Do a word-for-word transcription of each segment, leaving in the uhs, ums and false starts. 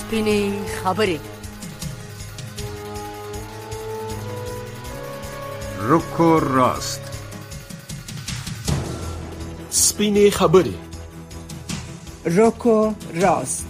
سپینې خبرې. رکو راست. سپینې خبرې. رکو راست.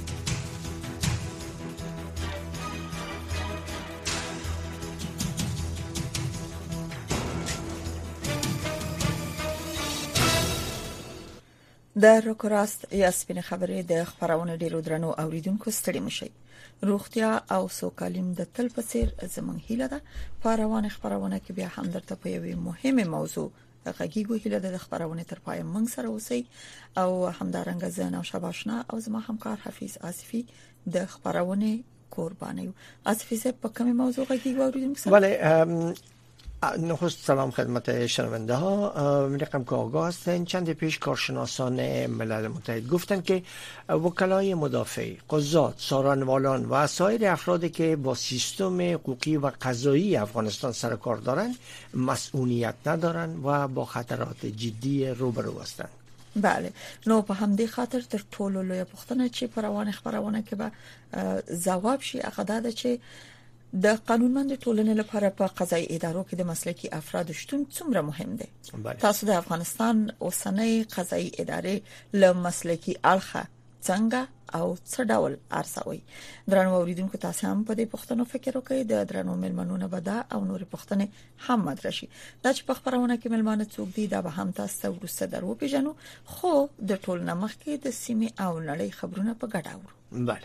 د رکو راست یا سپینې خبرې د خبرونه ډیرو درنو اوریدونکو ستړي مشي. روغتیا او سوکالیم د تل په څیر زمونږ هیله ده. پروانه خبرونه کې بیا هم درته په یوه مهمه موضوع غږیږو هیله ده. د خبرونه تر پای موږ سره اوسئ او همدارنګه زه نو شباشنا او زما همکار حفیظ آصفی د خبرونه قربانی یو. آصفی صاحب په کومه موضوع غږیږو اوریدونکو سره؟ بله، نخست سلام خدمت شنونده ها. رقم که آگاه هستند، چند پیش کارشناسان ملل متحد گفتند که وکلای مدافع، قضات، سارنوالان و سایر افرادی که با سیستم حقوقی و قضایی افغانستان سر کار دارند مسئولیت ندارند و با خطرات جدی روبرو هستند. بله، نو په همدې خاطر تر ټولو لوی پوښتنه چې پروانه خبرونه کې به جواب شي هغه ده چې د قانونمند ټولنې لپاره په قضایي ادارو کې د مسلکي افراد شتون څومره مهم دی. تاسو د افغانستان اوسنۍ قضایي ادارې له مسلکي اړخه څنګه او څه ډول ارزوي؟ درنو اوریدونکو، تاسو هم په دې پوښتنو فکر وکړئ. د درنو ملمنونو بدا او نور پوښتنې هم مدرشي. دا چې په خبرونه کې ملمانه څوک دي دا به هم تاسو ته ورسره درو پیژنو، خو د ټول نمخ کې د سیمه او نړۍ خبرونه په ګډه اورو. بله.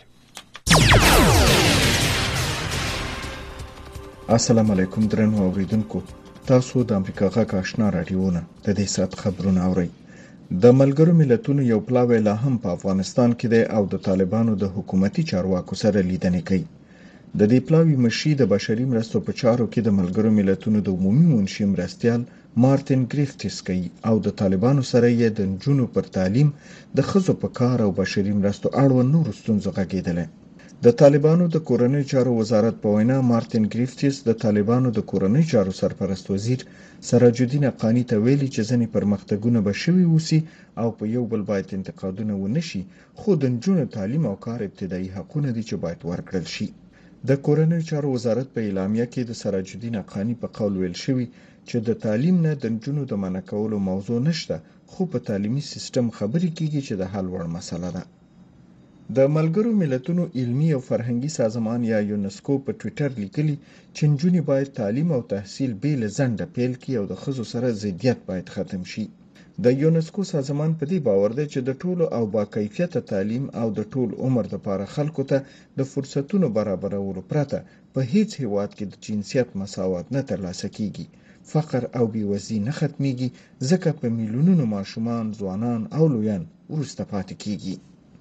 السلام علیکم درنو اوریدونکو، تاسو د امریکا غږ آشنا رادیوونه د دې سات خبرونه اورئ. د ملګرو ملتونو یو پلاوی لا هم په افغانستان کې دی او د طالبانو د حکومتي چارواکو سره لیدنې کوي. د دې پلاوی مشري د بشري مرستو په چارو کې د ملګرو ملتونو د عمومي منشي مرستیال مارټین ګریفتس کوي او د طالبانو سره یې د نجونو پر تعلیم، د ښځو په کار او بشري مرستو اړوند نور ستونزو غږېدل. د طالبانو د کورنۍ چارو وزارت په وینا مارټین ګریفتس د طالبانو د کورنۍ چارو سرپرست وزیر سراج الدین حقانی ته ویلي چې ځینې پرمختګونه به شوي وسی او په یو بل باید انتقادونه ونشي، خو د نجونو تعلیم او کار ابتدایي حقونه دي چې باید ورکړل شي. د کورنۍ چارو وزارت په اعلامیه کې د سراج الدین حقانی په قول ویل شوی چې د تعلیم نه د نجونو د منع کولو موضوع نشته، خو په تعلیمي سیستم خبرې کیږي چې د حل وړ مسله ده. د ملګرو ملتونو علمي او فرهنګي سازمان یا یونسکو په ټوئیټر لیکلي چې نجونې باید تعلیم او تحصیل بې له ځنډه پیل کړي او د ښځو سره ضدیت باید ختم شي. د یونسکو سازمان په دې باور دی چې د ټولو او با کیفیته تعلیم او د ټول عمر لپاره خلکو ته د فرصتونو برابرولو پرته په هیڅ هیواد کې د جنسیت مساوات نه ترلاسه کیږي. فقر او بیوزي نه ختميږي ځکه په میلیونونو ماشومان، ځوانان او لویان وروسته پاتې کیږي.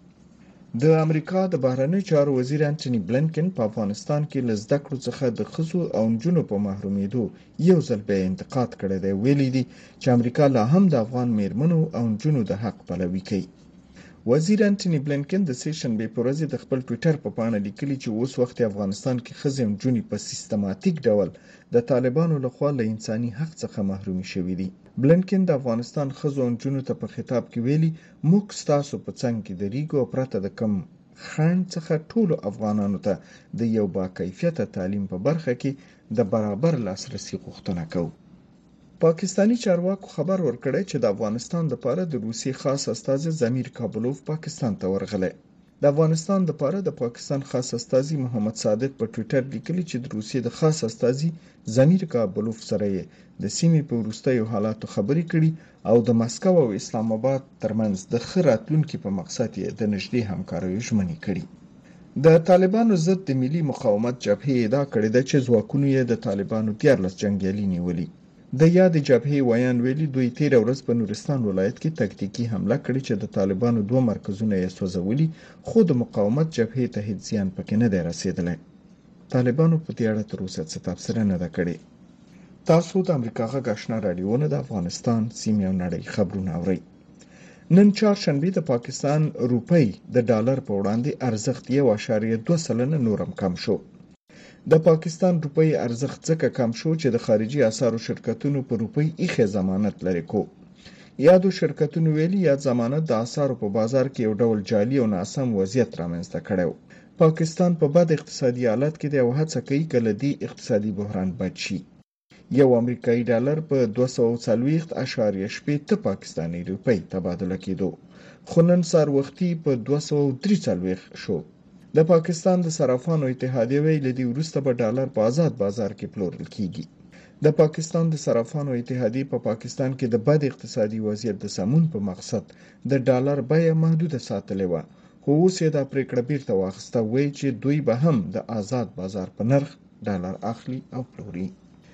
د امریکا د بهرنی چارو وزیر انټونی بلنکن په افغانستان کې له زده کړو څخه د ښځو او نجونو په محرومیدو یو ځل بیا انتقاد کړی دی. ویلي دي چې امریکا لا هم د افغان میرمنو او نجونو د حق پلوي کوي. وزیر انټونی بلنکن د سیشنبې په ورځ د خپل ټوئیټر په پاڼه لیکلي چې اوس وخت افغانستان کې ښځې او نجونې په سیستماتیک ډول د طالبانو لخوا له انساني حق څخه محرومي شوي دي. بلنکن د افغانستان ښځو او نجونو ته په خطاب کې ویلي، موږ ستاسو په څنګ کې دریږو او پرته د کم خنډ څخه ټولو افغانانو ته د یو با کیفیته تعلیم په برخه کې د برابر لاسرسي غوښتنه کوو. پاکستانی چارواکو خبر ورکړی چې د افغانستان لپاره د روسیې خاص استازي زمیر کابلوف پاکستان ته ورغلی. د افغانستان لپاره د پاکستان خاص استازي محمد صادق په ټوئیټر لیکلي چې د روسیې د خاص استازي زمیر کابلوف سره یې د سیمې په وروستیو حالاتو خبرې کړي او د مسکو او اسلام آباد ترمنځ د ښه راتلونکي په مقصد یې د نږدې همکاریو ژمنې کړي. د طالبانو ضد د ملي مقاومت جبهې ادعا کړې ده چې ځواکونو یې د طالبانو دیارلس جنګیالي نیولي. د یاد جبهې ویان ویلي دوی تیر ورځ په نورستان ولایت کې تکتیکي حمله کړې چې د طالبانو دوه مرکزونه یې سوځولي، خو د مقاومت جبهې ته هیڅ زیان پکې نه دی رسیدلی. طالبانو په دې اړه تر اوسه څه تبصره نه ده کړې. تاسو د امریکا غږ آشنا رادیوونه د افغانستان سیمې او نړۍ خبرونه اورئ. نن چهارشنبه د پاکستان روپۍ د ډالر په وړاندې ارزښت یو اعشاریه دوه سلنه نورم کم شو. د پاکستان روپۍ ارزښت ځکه کم شو چې د خارجي اسعارو شرکتونو په روپۍ ایښې ضمانت لري کو. یادو شرکتونو ویلي یا ضمانت د اسعارو په بازار کې یو ډول جعلي او ناسم وضعیت رامنځته کړو. پاکستان په بد اقتصادي حالت کې دی او هڅه کوي کله دی اقتصادي بحران بچ شي. یو امریکایي ډالر په دوه سوه او څلوېښت اعشاریه شپېته پاکستاني روپۍ تبادله کېدو، خو نن سهار وختي په دوه سوه او درې څلوېښت شو. د پاکستان د صرافانو اتحادیه ویلي دی وروسته به ډالر په آزاد بازار کې پلورل کیږي. د پاکستان د صرافانو اتحادیه په پا پاکستان کې د بد اقتصادي وضعیت د سمون په مقصد د ډالر بیه محدوده ساتلې و، خو اوس یې دا پریکړه بیرته واخیسته، وایي چې دوی به هم د آزاد بازار په نرخ ډالر اخلي او پلوري.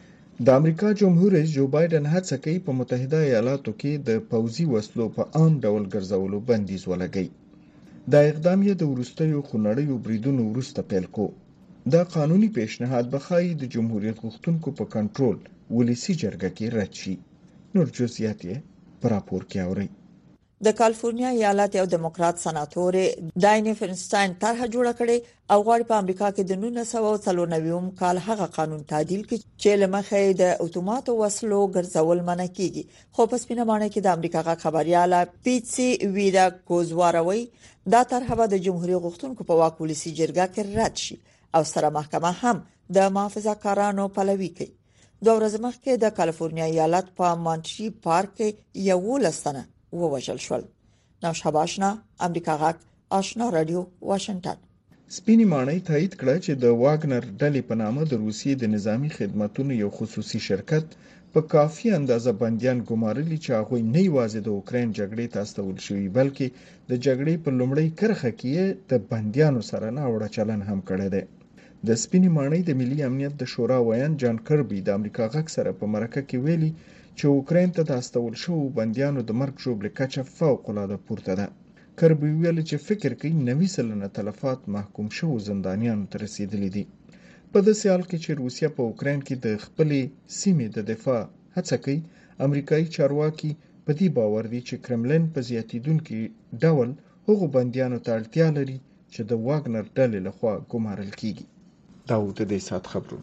د امریکا جمهور رئیس جو بایدن هڅه کوي په متحده ایالاتو کې د پوځي وسلو په عام ډول ګرځولو بندیز ولګوي. دا اقدام یې د وروستیو خونړیو بریدونو وروسته پیل کو. دا قانوني پیشنهاد به ښایي د جمهوریت غوښتونکو په کنټرول ولسي جرګه کې رد شي. نور جزئیات یې په راپور کې اورئ. د کالیفورنیا ایالت یو دیموکرات سناتور ډایني فرنسټاین طرحه جوړه کړې او غواړي په امریکا کې د نولس سوه څلور نوي کال هغه قانون تعدیل کړي چې لمخې د اتوماتو وسلو ګرځول منع کیږي. خو په سپینه مانه کې د امریکا غا خبرياله پیټسي ویدا کوزواروي دا طرحه به د جمهوریت غوښتونکو په واک ولسي جرګه کې رد شي او سره محکمه هم د محافظه کارانو پلوي کوي. دوه ورځې مخکې د کالیفورنیا ایالت په مانټری پارک کې یو لستنه ووژل شول. نو شاباشنا امریکا غاک آشنا رادیو واشنگټن. سپینی ماڼۍ تایید کړه چې د واګنر ډلې په نامه د روسیې د نظامی خدماتو یو خصوصي شرکت په کافي اندازه بنديان ګمارلي چې هغه نه یوازې د اوکرين جګړې ته استول شوی بلکې د جګړې په لومړۍ کرخه کې د بنديانو سره نه وړه چلن هم کړی دی. د سپینی ماڼۍ د ملي امنیت د شورا ویان جان کربي د امریکا غاک سره په مرکه کې ویلي چې اوکرين ته د استول شو بنديانو د مرګ ژوبل کچه فوق العاده پورته ده. کربي ویل چې فکر کوي نوي سلنه تلفات محکوم شو زندانیانو ته رسیدلي دي. په داسې حال کې چې روسیا په اوکرين کې د خپلې سیمې د دفاع هڅه کوي، امریکایي چارواکي په دې باور دي چې کرملین په زیاتیدونکو ډول هغو بنديانو ته اړتیا لري چې د واګنر ډلې لخوا ګمارل کیږي. دا و د دې سات خبرونه.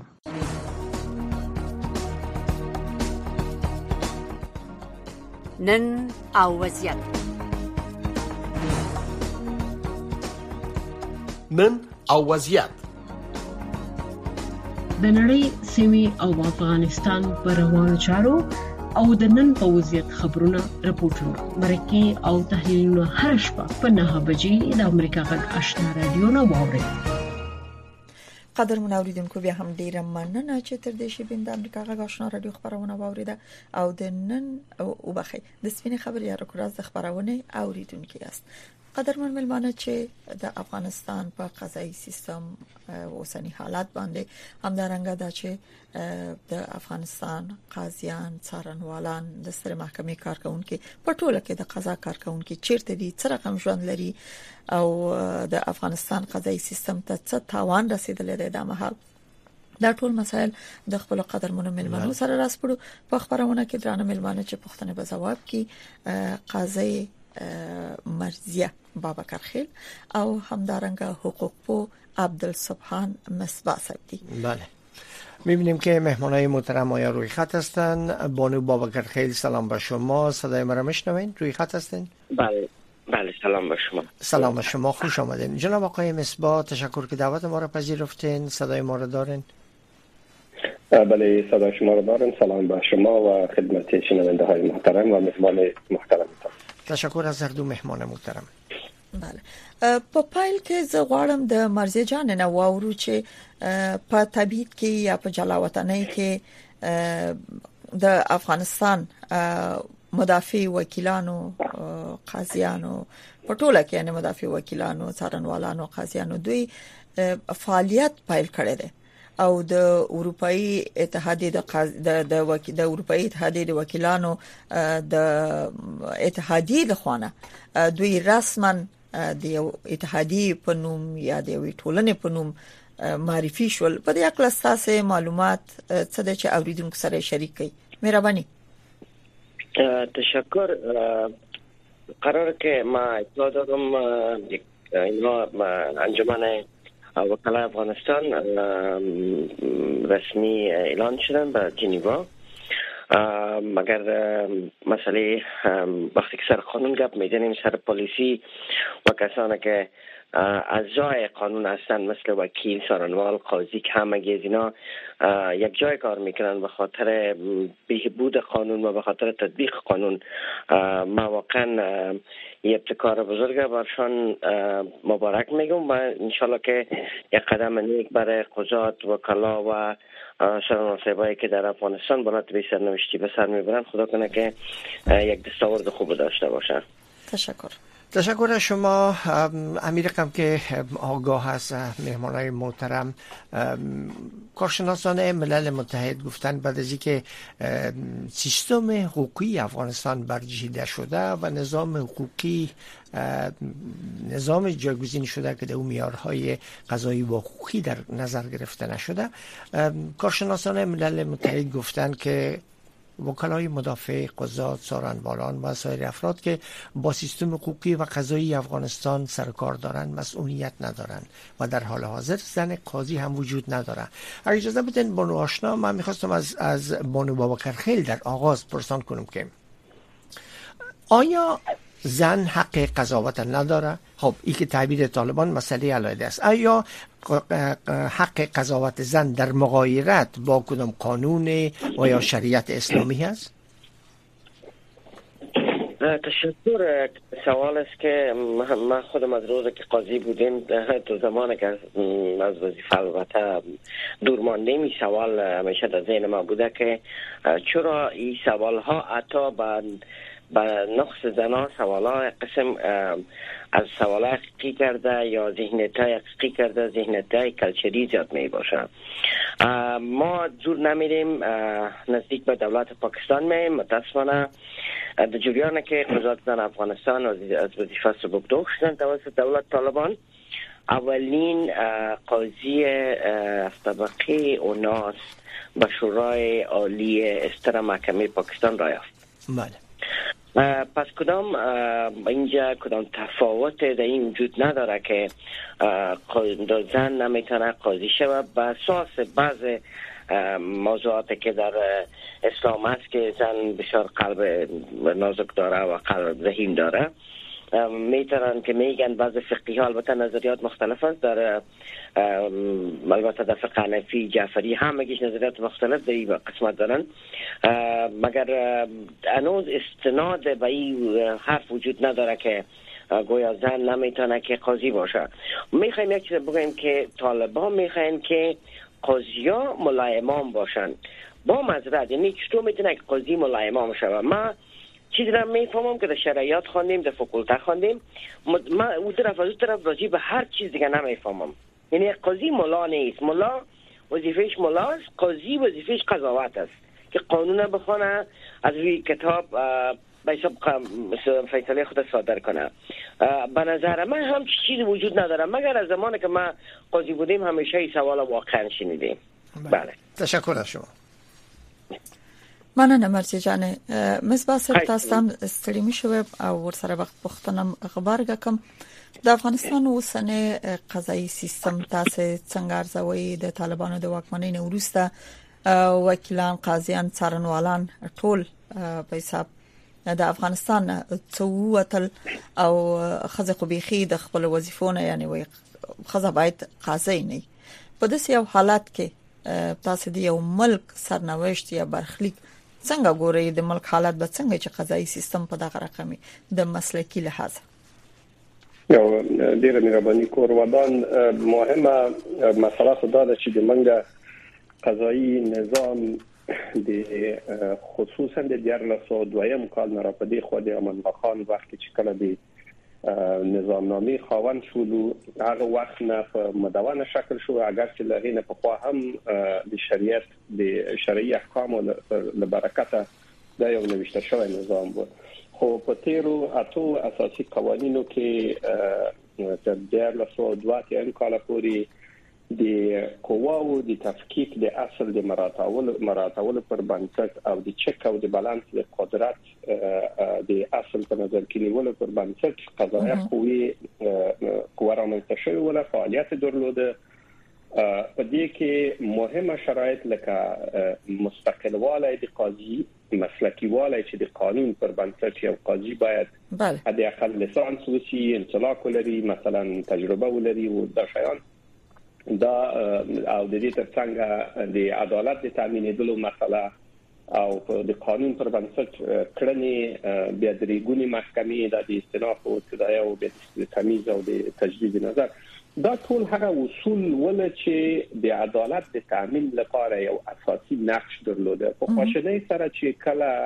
نن او وضعیت نن او وضعیت د نړۍ سیمې او افغانستان پر روانو چارو او د نن په وضعیت خبرونه راپورټونه مرکه او تحلیلونه هر شپه په نهه بجې د امریکا غږ آشنا رادیو نه واورئ. قدر منوریدونکو بیا هم ډیره مننه چې تر دې شی بند امریکا غږ آشنا رادیو خبرونه واوریده او د نن او بخي د سپینې خبري یا راکراز د خبرونه اوریدونکو است. قدرمن ملمانه چې د افغانستان په قضایي سیستم اوسنی حالات باندې همدارنګه دا چې د افغانستان قاضیان، څارنوالان، د ستر محکمې کارکونکو په ټوله کې د قضا کارکونکو چیرته دي، څه رقم ژوند لري او د افغانستان قضایي سیستم ته څه تاوان رسیدلی دی د مهال. دا ټول مسایل د خپل قدرمنو ملمنو سره راسپړو په خبرونه کې درانه ملمانه چې پوښتنه به جواب کی قاضي مرزیه بابکر خیل او همدارنګه حقوق پو عبدالسبحان مصباح صاحب دي. بله می‌بینیم که مهمانای محترم آیا روی خط هستند. بانو بابکر خیل سلام به شما، صدای ما را میشنوین؟ روی خط هستین؟ بله بله سلام به شما. سلام به شما، خوش آمدین. جناب آقای مصباح تشکر که دعوت ما را پذیرفتین. صدای ما را دارین؟ بله صدای شما را دارم. سلام به شما و خدمت شنونده های محترم و مهمان محترم. تشکر از هر دو مهمان محترم. بله په پایل کې زه غواړم د مرزیه جان نه واورو چې په تبعید کې یا په جلاوطنۍ کې د افغانستان مدافع وکیلانو، قاضیانو په ټوله کې نه مدافع وکیلانو، څارنوالانو، قاضیانو دوی فعالیت پیل کړی دی او د اروپאי اتحادیه د د د اروپאי اتحادیه د وکیلانو د اتحادیه د خوانه دوی رسما د یو اتحادیه په نوم یا د یو ټولنې په نوم معرفي شول. په دې اړه تاسو معلومات څه د چې اوریدونکو سره شریک کړئ. مهرباني. تشکر. قرار که ما اطلاع دادم اینا انجمن وکلای افغانستان رسمی اعلان شدن به جنیوا، مگر مسئله وقتی که سر قانون گپ میزنیم سر پلیسی و کسانی که اعضای قانون هستن، مثل وکیل، سارنوال، قاضی که همگی از اینا یک جای کار میکنن به خاطر بهبود قانون و به خاطر تطبیق قانون. ما واقعا یه ابتکار بزرگه برشان مبارک میگم و انشالله که یک قدم نیک برای قضات، وکلا و سرنوشتایی که در افغانستان برات به سرنوشتی به سر میبرن، خدا کنه که یک دستاورد خوب داشته باشه. تشکر. تشکر از شما امیر قم که آگاه است. مهمانای محترم، کارشناسان ملل متحد گفتن بعد از اینکه سیستم حقوقی افغانستان برجسته شده و نظام حقوقی نظام جایگزین شده که در اون معیارهای قضایی و حقوقی در نظر گرفته نشده، کارشناسان ملل متحد گفتن که وکلای مدافع، قضات، سارنوالان و سایر افراد که با سیستم حقوقی و قضایی افغانستان سرکار دارند مسئولیت ندارند و در حال حاضر زن قاضی هم وجود نداره. اگه اجازه بدین بانو آشنا، من میخواستم از از بانو بابکرخیل در آغاز پرسان کنم که آیا زن حق قضاوت نداره؟ خب این که تعبیر طالبان مسئله علیحده است. آیا حق قضاوت زن در مغایرت با کدام قانون و یا شریعت اسلامی هست؟ تشکر. سوال است که من خودم از روز که قاضی بودیم تو زمان که از وظیفه البته دور ماندیم، این سوال همیشه در ذهن ما بوده که چرا این سوال ها حتی با با نقص زنان سوالا قسم از سوالا حقیقی کرده یا ذهنیت های حقیقی کرده، ذهنیت های کلچری زیاد می باشه. ما دور نمیریم، نزدیک به دولت پاکستان میم. متاسفانه در جریان که قضات زن افغانستان از وظیفه سبکدوش شدن توسط دولت طالبان، اولین قاضی طبقه اوناس به شورای عالی استر محکمه پاکستان را یافت. بله. پس کدام اینجا کدام تفاوت در این وجود نداره که زن نمیتونه قاضی شود به اساس بعض موضوعاتی که در اسلام هست که زن بسیار قلب نازک داره و قلب ذهین داره. میتونن که میگن بعض فقیه ها، البته نظریات مختلف است، در البته در فقه حنفی، جعفری همگیش نظریات مختلف در این قسمت دارن، مگر هنوز استناد به این حرف وجود نداره که گویا زن نمیتونه که قاضی باشه. میخوایم یک چیز بگویم که طالبان میخواین که قاضی ها مولای امام باشن. با معذرت، یعنی چطور میتونه که قاضی مولای امام شود؟ ما چیزی را میفهمم که در شرعیات خواندیم، در فکولته خواندیم، من اون طرف از اون طرف راجع به هر چیز دیگه نمیفهمم. یعنی قاضی مولا نیست، مولا وظیفهش مولاست، قاضی وظیفهش قضاوت است که قانون بخونه، از روی کتاب به حساب فیصله خود صادر کنه. به نظر من هم چیزی وجود نداره، مگر از زمانی که ما قاضی بودیم همیشه این سوال واقعا شنیدیم. بله. تشکر از شما. مننه مرزی جانه. مصباح صاحب تاسو هم ستړي مشوي او ورسره وخت پوښتنه خبرګه کوم د افغانستان اوسنی قضایي سیستم تاسو څنګه ارزوي؟ د طالبانو د واکمنۍ نه وروسته وکیلان، قاضیان، څارنوالان ټول په حساب د افغانستان څووتل او خزه خو بيخي د خپل وظیفونه، یعنی وي خزه باید قاضي نه. په داسې یو حالت کې تاسو د یو ملک سرنوشت یا برخلیک څنګه ګورئ؟ د ملک حالت به څنګه چې قضایي سیستم په دغه رقمي د مسلکی لحاظ؟ یو ډیره مهرباني کور ودان مهمه مسله خدا ده چې د منګه قضایي نظام د خصوصا د دیارلس او دویم کال نه را پدې خو د امان الله خان وخت چې کله د نظام نامې خاوند شو، هغه وخت نه په مدونه شکل شو، اگر چې لغې نه په خوا هم د شریعت د شرعي احکام له برکته دا یو نوښت شوی نظام و. خو په تیرو اتو اساسي قوانینو کې تر دیارلس او دویم کال پورې د قواو د تفکیک د اصل د مراتبو مراتبو پر بنسټ او د چک او د بالانس د قدرت د اصل په نظر کې نیول پر بنسټ قضایه قوی قوه رامنځته شوې ولا فعالیت درلوده په دې کې مهمه شرایط لکه مستقلوالی د قاضي، مسلکیوالی چې د قانون پر بنسټ یو قاضي باید حد اقل لیسانس وشي، انطلاق ولري، مثلا تجربه ولري او دا شیان دا او د دې ترڅنګ د عدالت د تامینېدلو مسله او د قانون پر بنسټ کړنې بیا د ریګونی محکمې د استئناف او ابتدایي او د تمیز او د تجدید نظر، دا ټول هغه اصول ول چې د عدالت د تامین لپاره یو اساسي نقش درلوده. په خواشنۍ سره چې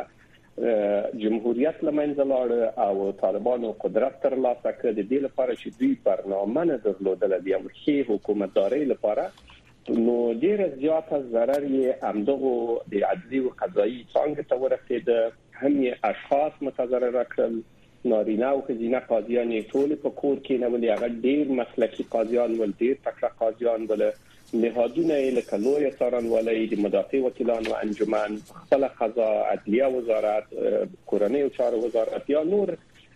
کله جمهوریت لمنځه لاړ او طالبانو قدرت ترلاسه کړ، د دې لپاره چې دوی برنامه نه درلودل د یو ښه حکومتداري لپاره، نو ډیر زیاته ضرر یې همدغه د عدلي او قضایي څنګه ته ورسېد، هم یې اشخاص متضرر کړل، نارینه او ښځینه قاضیان یې ټول په کور کې نه ولې، هغه ډیر مسلکي قاضیان ول، ډیر تکړه قاضیان ول، نهادونه یې لکه لوی څارنوالۍ، د مدافع وکیلانو انجمن، خپل قضا، عدلیه وزارت، کورنۍ چارو وزارت یا نور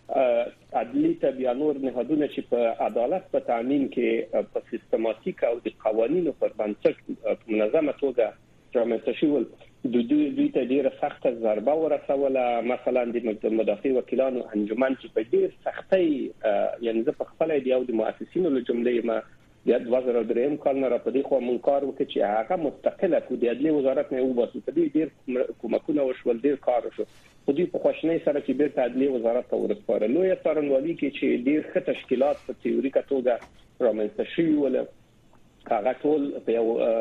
عدلی ته بیا نور نهادونه چې په عدالت په تامین کې په سیستماتیک او د قوانینو پر بنسټ په منظمه توګه رامنځته شول، د دوی دوی ته ډیره سخته ضربه ورسوله. مثلا د مدافع وکیلانو انجمن چې په ډیر سختۍ، یعنی زه په خپل دی او د مؤسسینو له جملې ما د دوه زره درې کال نه را پدې خو مونږ کار وکړ چې هغه مستقله کو د عدلي وزارت نه وباسو، په دې ډیر کومکونه وشول، ډیر کار وشو، خو دوی په خواشنۍ سره چې بیرته عدلي وزارت ته ورسپاره. لوی څارنوالي کې چې ډیر ښه تشکیلات په تیوریکه توګه رامنځته شوي ول، هغه ټول په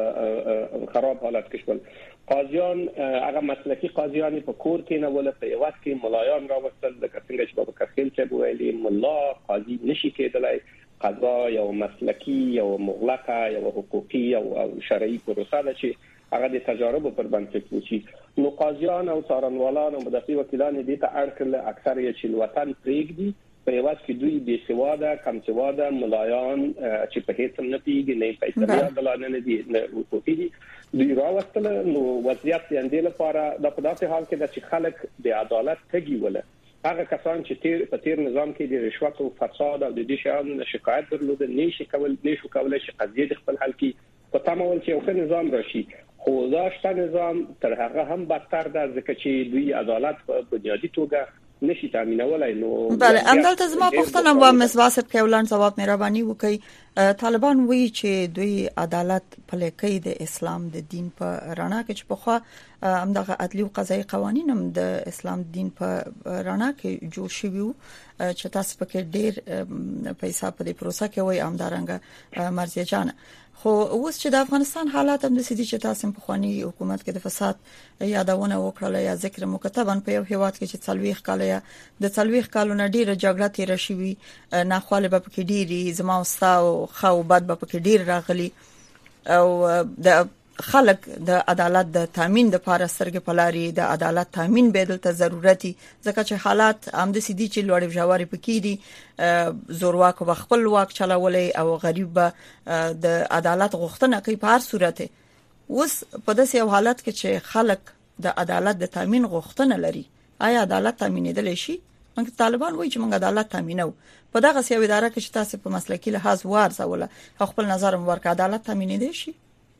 یو خراب حالت کې شول. قاضیان هغه مسلکي قاضیان په کور کې نه ول، په یوات کې ملایان راوستل، لکه څنګه چې بابا کفیل چې ویلي ملا قاضي نشي کېدلای، قضا یو مسلکي، یو مغلقه، یو حقوقي او شرعي پروسه ده چې هغه د تجارب پر بنسټ وشي. نو قاضیان او څارنوالان او مدافع وکیلان دې ته اړ کړل اکثر یې چې وطن پرېږدي، په یوات کې دوی بې سواده، کم سواده ملایان چې په هیڅ نه پیږي، نه پیسې عدالت نه دي، نه حقوقي دي، دوی راوستل. نو وضعیت یې اندې لپاره د په داسې حال کې ده چې خلک د عدالت تګي وله، هغه کسان چې تیر په تیر نظام کې د رشوت او فساد او د دې شیانو شکایت درلوده، نشي کول نشو کولای چې قضیه د خپل حل کې په تمامول چې یو ښه نظام راشي. خو دا شته نظام تر هغه هم بدتر ده، ځکه چې دوی عدالت په بنیادی توګه نشي تامینولای. نو بله، همدلته زما پوښتنه و مصباح صاحب کې ولان ثواب مهرباني وکړي، طالبان وایي چې دوی عدالت پلي کوي د اسلام د دین په رڼا کې، چې په خوا همدغه عدلي او قضایي قوانین هم د اسلام دین په رڼا کې جوړ شوي وو، چې تاسو پکې ډېر پیسې په دې پروسه کې وایي همدارنګه مرزیه جان. خو اوس چې د افغانستان حالات هم د سدي چې تاسو په خواني حکومت کې د فساد یادونه وکړه یا ذکر مکتبن په یو هیواد کې چې څلويخ کال یا د څلويخ کالونو ډیره جګړه تیر شوی، نه خاله به پکې ډیری زما واستاو خو بد به پکې ډیر راغلي، او د خلک د عدالت د تامین د لپاره سرګ پلاري د عدالت تامین به دلته ضرورتي، ځکه چې حالات هم د سدي چې لوړ جواري پکې دي، زورواک او خپل واک چلاولې او غریب د عدالت غوښتنه کوي په هر صورت. اوس په داسې یو حالت کې چې خلک د عدالت د تامین غوښتنه لري، آیا عدالت تامینېدل شي؟ موږ طالبان وایي چې موږ عدالت تامینو، په دغه سیاوي اداره کې چې تاسو په مسلکي لحاظ وارزوله خپل نظر ورک عدالت تامینېدل شي؟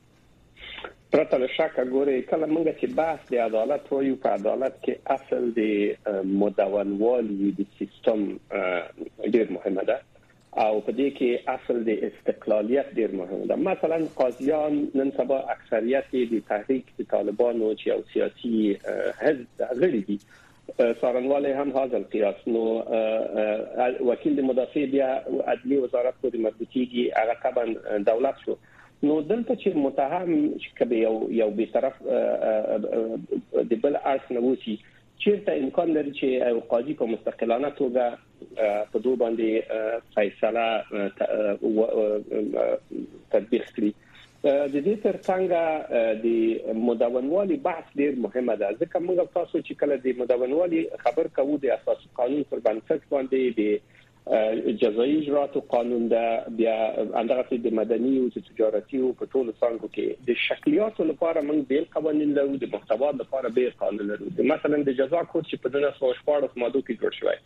پرته له شکه ګوري کله موږ چې بحث د عدالت وایو، په عدالت کې اصل د مدونوالي د سیستم ډیر مهمه ده، او په دې کې اصل د استقلالیت ډیر مهمه ده. مثلا قاضیان نن سبا اکثریت د تحریک د طالبانو چې یو سیاسي حزب غړي دي، څارنوالۍ هم هاذا القياس. نو وکیل د مدافع بیا عدلي وزارت پورې مربوطيږي، هغه طبعا دولت شو. نو دلته چې متهم چې کبه یو یو به طرف د بل اړخ نه وسی، چیرته امکان لري چې قاضي په مستقلانه توګه په دوه باندې فیصله تطبیق کړي. د دې ترڅنګ د مدونوالي بحث ډیر مهمه ده، ځکه موږ تاسو چې کله د مدونوالي خبر کوو د اساسي قانون پر بنسټ باندې د جزایي اجرات قانون ده، بیا اندغه د مدني او تجارتي او په ټولو څنګه کې د شکلیات لپاره موږ بیل قوانین لرو، د محتوا لپاره بیل قانون لرو. مثلا د جزا کود چې په دغه څو شپږ ماده کې جوړ شوی،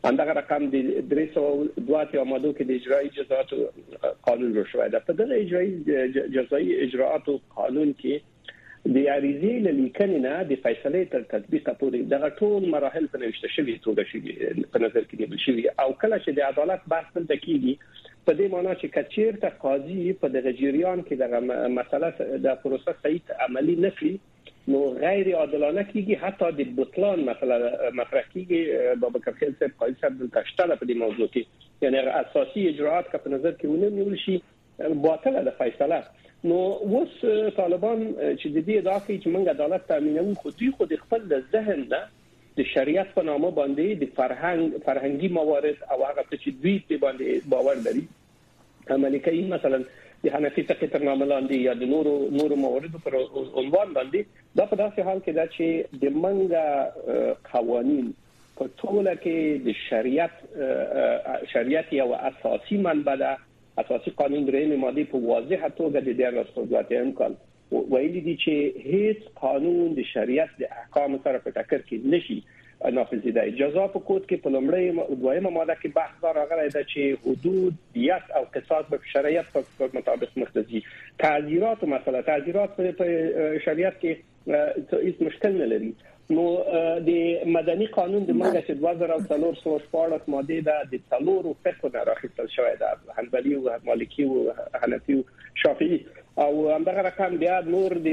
همدغه رقم د درې سوه دوه اتیا ماده کې د اجرایی جزاات قانون رو شوی ده. په دغه اجرایی جزایی اجراءات قانون کې د عریضې لیکنې نه د فیصله تر تطبیق پورې دغه ټول مراحل په نوشته شوی توګه شي په نظر کې نیول شوی او کله چې د عدالت بحث دلته کیږي په دې معنی چې کچیر ته قاضي په دغه جریان کې دغه مسله د پروسه صحیح عملی نه کړي نو غیر عادلانه کیږي، حتی د بطلان مثلا مطرح کیږي. بابکر خیل صاحب قاضي صاحب د تشتله په دې موضوع کې یعنی اساسي اجراءات که په نظر کې ونه نیول شي باطله ده فیصله. نو اوس طالبان چې د دې ادعا کوي چې موږ عدالت تامینوو، خو دوی خو د خپل د ذهن نه د شریعت په نامه باندې د فرهنګ فرهنګي موارد او هغه چې دوی په باندې باور لري عملي کوي، مثلا د حنفي فقه تر نامه لاندې یا د نورو نورو مواردو پر عنوان باندې. دا په داسې حال کې ده چې د منګه قوانین په ټوله کې د شریعت شریعت یو اساسي منبع ده. اساسي قانون درېمه ماده په واضحه توګه د دیارلس قضاتي امکان ویلي دي چې هیڅ قانون د شریعت د احکام سره په ټکر کې نشي نافذیده. جزا په کود کې په لومړی او دویمه ماده کې بحث راغلی ده چې حدود دیت او قصاص په شریعت په مطابق مختصي. تعزیرات او مسله تعزیرات په شریعت کې هیڅ مشکل نه لري. نو د مدني قانون د منګه چې دوه زره څلور سوه شپاړس ماده ده د څلورو فقه نه راخیستل شوی ده، حنبلي او مالکي او حنفي او شافعي، او همدغه رقم بیا نور د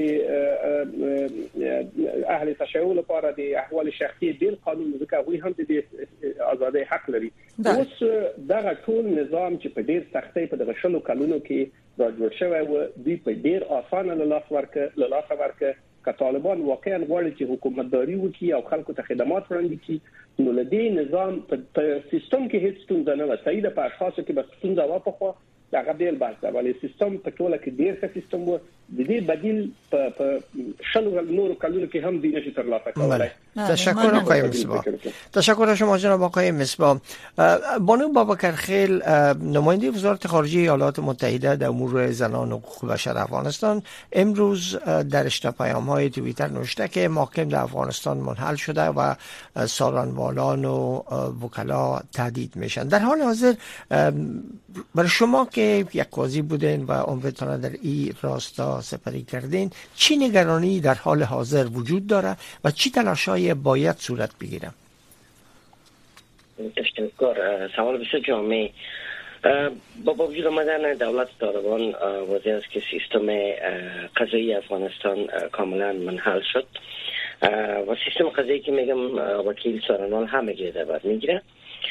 اهل تشیع لپاره د احوال شخصي بیل قانون ځکه هغوی هم د ازادۍ حق لري. اوس دغه ټول نظام چې په ډیر سختۍ په دغه شلو کلونو کې را جوړ شوی و دوی په ډیر اسانه له لاس ورکه له لاس ورکه که طالبان واقعا غواړي چې حکومتداري وکړي او خلکو ته خدمات وړاندې کړي نو لدې نظام په سیستم کې هیڅ ستونزه نه وه. صحیح ده په اشخاصو کې به ستونزه وه پخوا هغه بیل بحث ده، ولی سیستم په ټوله کې ډیر ښه سیستم و. د دې بدیل په شلو نورو کلونو کې هم دی نشي ترلاسه کولای. تشکر آقای مصباح. تشکر شما جناب آقای مصباح. بانو بابکر خیل نماینده وزارت خارجه ایالات متحده در امور زنان و حقوق بشر افغانستان امروز در اشتباه پیام‌های توییتر نوشته که محاکم در افغانستان منحل شده و سارنوالان و وکلا تهدید میشن. در حال حاضر برای شما که یک قاضی بودین و عمرتان در این راستا سپری کردین چی نگرانی در حال حاضر وجود داره و چی تلاشای باید صورت بگیره؟ تشکر. سوال بسیار جامع. با وجود آمدن دولت طالبان واضح است که سیستم قضایی افغانستان کاملا منحل شد و سیستم قضایی که میگم وکیل سارنوال همه گیرده بر میگیره،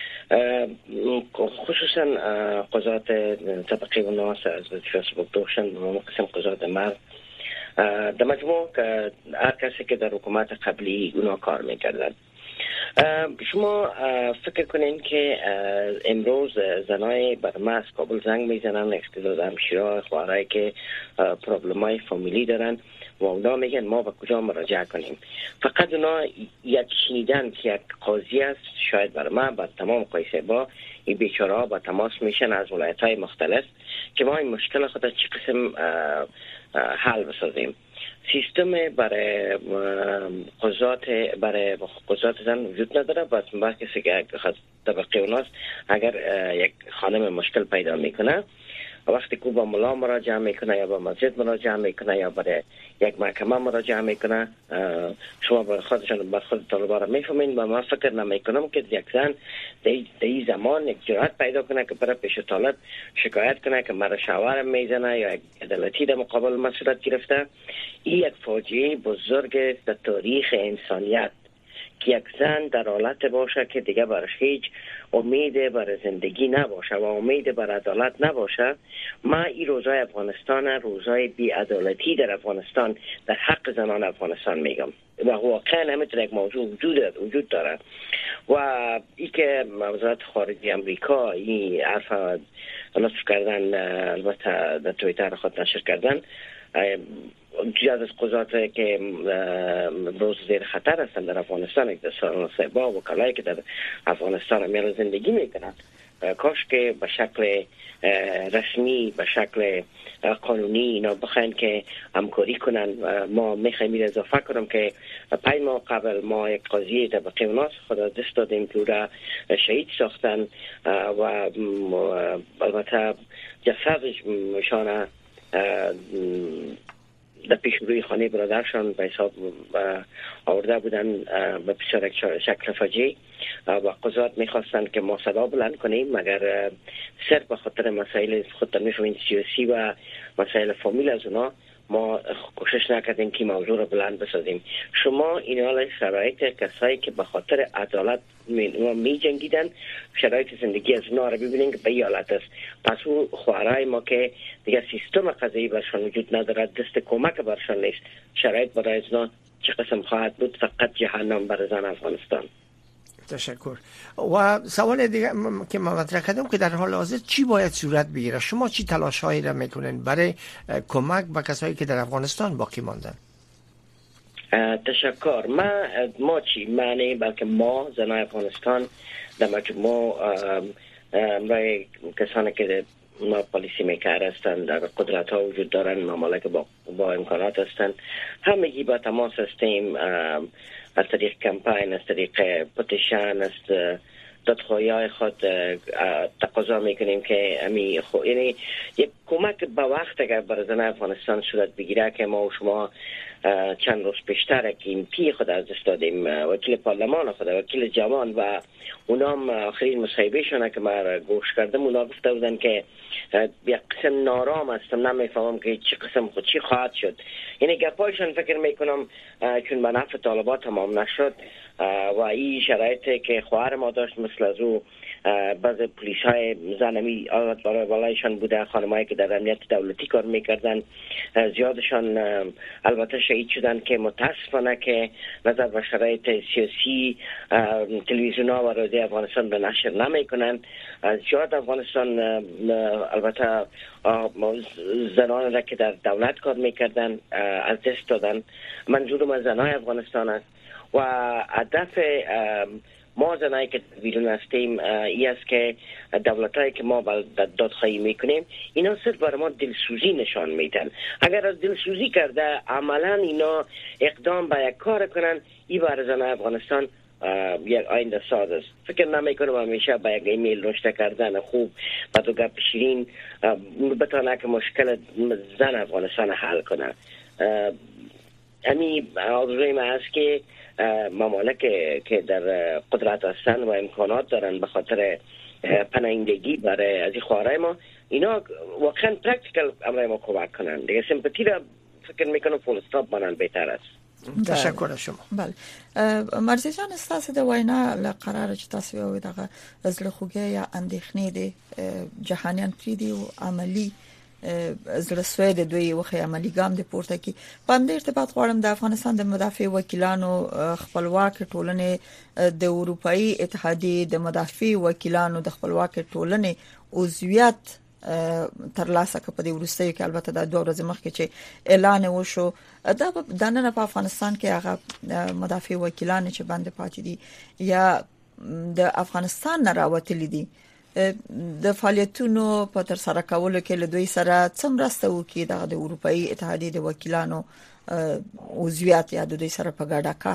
خصوصا قضات طبقه و ناس از فیسبوک دوشن و قسم قضات مرد در مجموع که هر کسی که در حکومت قبلی اونا کار میکردن. شما فکر کنین که امروز زنای برمه از کابل زنگ میزنن اختلال همشیرهای خوارایی که پروبلمای فامیلی دارن و اونا میگن ما به کجا مراجعه کنیم. فقط اونا یک شنیدن که یک قاضی است شاید برمه با تمام قیسه با این بیچاره ها با تماس میشن از ولایت های مختلف که ما این مشکل خود چی قسم حل بسازیم. سیستم برای قضات برای قضات زن وجود نداره. بس ما کسی که طبقه اوناست اگر یک خانم مشکل پیدا میکنه وقتی که با ملا مراجعه میکنه یا با مسجد مراجعه میکنه یا برای یک محکمه مراجعه میکنه، شما برای خودشان برای خود طالبان را میفهمین و من فکر نمیکنم که یک زن در این زمان یک جرأت پیدا کنه که برای پیش طالب شکایت کنه که مرا شوهرم میزنه یا یک عدالتی در مقابل من صورت گرفته. این یک فاجعه بزرگ در تاریخ انسانیت که یک زن در حالت باشه که دیگه برش هیچ امید بر زندگی نباشه و امید بر عدالت نباشه. ما این روزای افغانستان روزای بی‌عدالتی در افغانستان در حق زنان افغانستان میگم و واقعا همینطور یک موضوع وجود وجود داره و ای که وزارت خارجه امریکا این حرف لطف کردن، البته در توییتر خود نشر کردن، جز از قضات که روز زیر خطر هستند در افغانستان، اقتصاد صاحبا و وکلایی که در افغانستان میل زندگی میکنند، کاش که به شکل رسمی به شکل قانونی اینا بخواین که همکاری کنن. ما میخوایم این اضافه کنم که پنج ماه قبل ما یک قضیه در قیمناس خود دست دادیم که را شهید ساختن و البته جسدش مشانه در پیش روی خانه برادرشان به حساب آورده بودن به بسیار شکل فجیع و قضات میخواستند که ما صدا بلند کنیم، مگر صرف به خاطر مسائل خود میفهمین سیاسی و مسائل فامیل از اونا ما کوشش نکردیم که موضوع رو بلند بسازیم. شما این حال شرایط کسایی که به خاطر عدالت می, می جنگیدن، شرایط زندگی از اونا رو ببینید که به این حالت است. پس اون خوارای ما که دیگه سیستم قضایی برشان وجود ندارد، دست کمک برشان نیست، شرایط برای اونا چه قسم خواهد بود؟ فقط جهنم برای زن افغانستان. تشکر. و سوال دیگه که من مطرح کردم که در حال حاضر چی باید صورت بگیره؟ شما چی تلاش هایی را میکنین برای کمک به کسایی که در افغانستان باقی ماندن؟ تشکر. ما ما چی معنی بلکه ما زنای افغانستان در مجموع برای کسانی که ما پالیسی میکر هستند، در قدرت ها وجود دارن، ممالک با, با امکانات هستند، همگی با تماس هستیم از طریق کمپین، از طریق پتیشن، از دادخواهی های خود تقاضا میکنیم که امی خو... یعنی یک کمک به وقت اگر برای زن افغانستان صورت بگیره که ما و شما چند روز پیشتر که این پی خود از دست دادیم، وکیل پارلمان خود، وکیل جوان و اونام آخرین مصاحبهشون که ما گوش کردم، اونا گفته بودن که یک قسم نارام هستم، نمیفهمم که چه قسم خود چی خواهد شد. یعنی گپایشان فکر میکنم چون به نفع طالبان تمام نشد و این شرایطی که خواهر ما داشت مثل از او بعض پلیس های زنمی آلت برای بالایشان بوده، خانمایی که در امنیت دولتی کار میکردن زیادشان البته شهید شدن که متاسفانه که نظر به شرایط سیاسی تلویزیون ها و رادیو افغانستان به نشر نمیکنن. زیاد افغانستان البته زنان را که در دولت کار میکردن از دست دادن. منظورم از زنای افغانستان است و هدف ما زنایی که بیرون هستیم ای است که دولتایی که ما دادخواهی میکنیم اینا صرف برای ما دلسوزی نشان میدن. اگر از دلسوزی کرده عملا اینا اقدام به یک کار کنن، این برای زنای افغانستان یک آینده ساز است. فکر نمیکنم همیشه با یک ایمیل نوشته کردن خوب و دو گپ شیرین بتونه که مشکل زن افغانستان حل کنه. امی آرزوی ما است که ممالک که در قدرت هستند و امکانات دارن به خاطر پناهندگی برای از این خواهرای ما، اینا واقعا پرکتیکل امرای ما کمک کنن. دیگه سمپاتی را فکر میکنم فول استاپ بانن بهتر است. تشکر از شما. بله مرزی جان، استاسو د وینا لقرار چې تاسو یو دغه زړه خوږی یا اندېښنې دي جهانیان کړی دي او عملی زړه سوی د دوی وخی عملی ګام د پورته کی. په دې ارتباط غواړم د افغانستان د مدافع وکیلانو خپلواک ټولنې د اروپאי اتحادیې د مدافع وکیلانو د خپلواک ټولنې عضویت ترلاسه کړ په دې ورستیو کې. البته د دوه ورځې مخکې چې اعلان وشو دا د نن په افغانستان کې هغه مدافع وکیلان چې باندې پاتې دي یا د افغانستان نه راوتلي دي د فعالیتونو په تر سره کولو کې له دوی سره څومره ستو کې د اروپאי اتحادیې د وکیلانو عضویت یا د دوی سره په ګډه کار.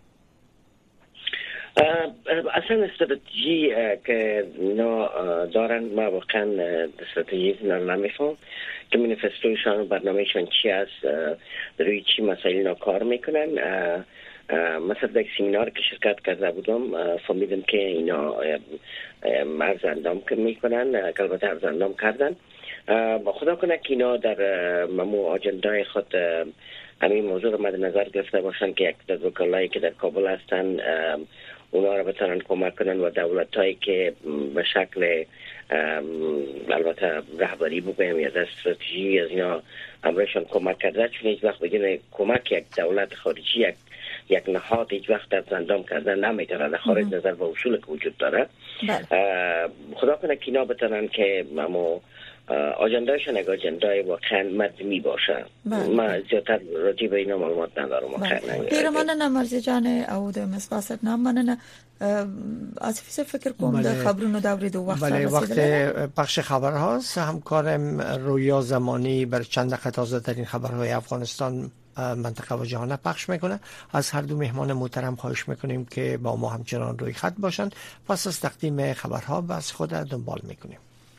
اصلا استراتژی که اینا دارن ما واقعا استراتژی اینا نمیفهم که منیفستوشان و برنامهشان چی است، در روی چی مسائل اینا کار میکنن. مثلا در یک سمینار که شرکت کرده بودم فهمیدم که اینا عرض اندام میکنن، که البته عرض اندام کردن. خدا کنه که اینا در ممو آجندای خود همین موضوع رو مد نظر گرفته باشن که یک در وکلایی که در کابل هستن اونا رو بتونن کمک کنن و دولتایی که به شکل البته رهبری بگویم یا در استراتژی از اینا امرشان کمک کرده، چون هیچ وقت بگیم کمک یک دولت خارجی یک یک نهاد هیچ وقت در زندان کردن نمیتونه در خارج نظر و اصول که وجود داره. خدا کنه که اینا بتونن که ممو آجندهشون یک آجنده واقعا مردمی باشه. ما زیادتر راجع به اینا معلومات ندارم. پیرمانه مرزی جان او د مسباست نامنه از فیس فکر کنم در خبرونو دورید و وقت بله وقت پخش خبر هاست. همکارم رویا زمانی بر چند دقیقه تازه ترین خبرهای افغانستان منطقه و جهان پخش میکنه. از هر دو مهمان محترم خواهش میکنیم که با ما همچنان روی خط باشند. پس از تقدیم خبرها بس خود دنبال میکنیم.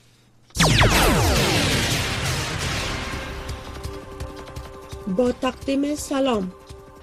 با تقدیم سلام.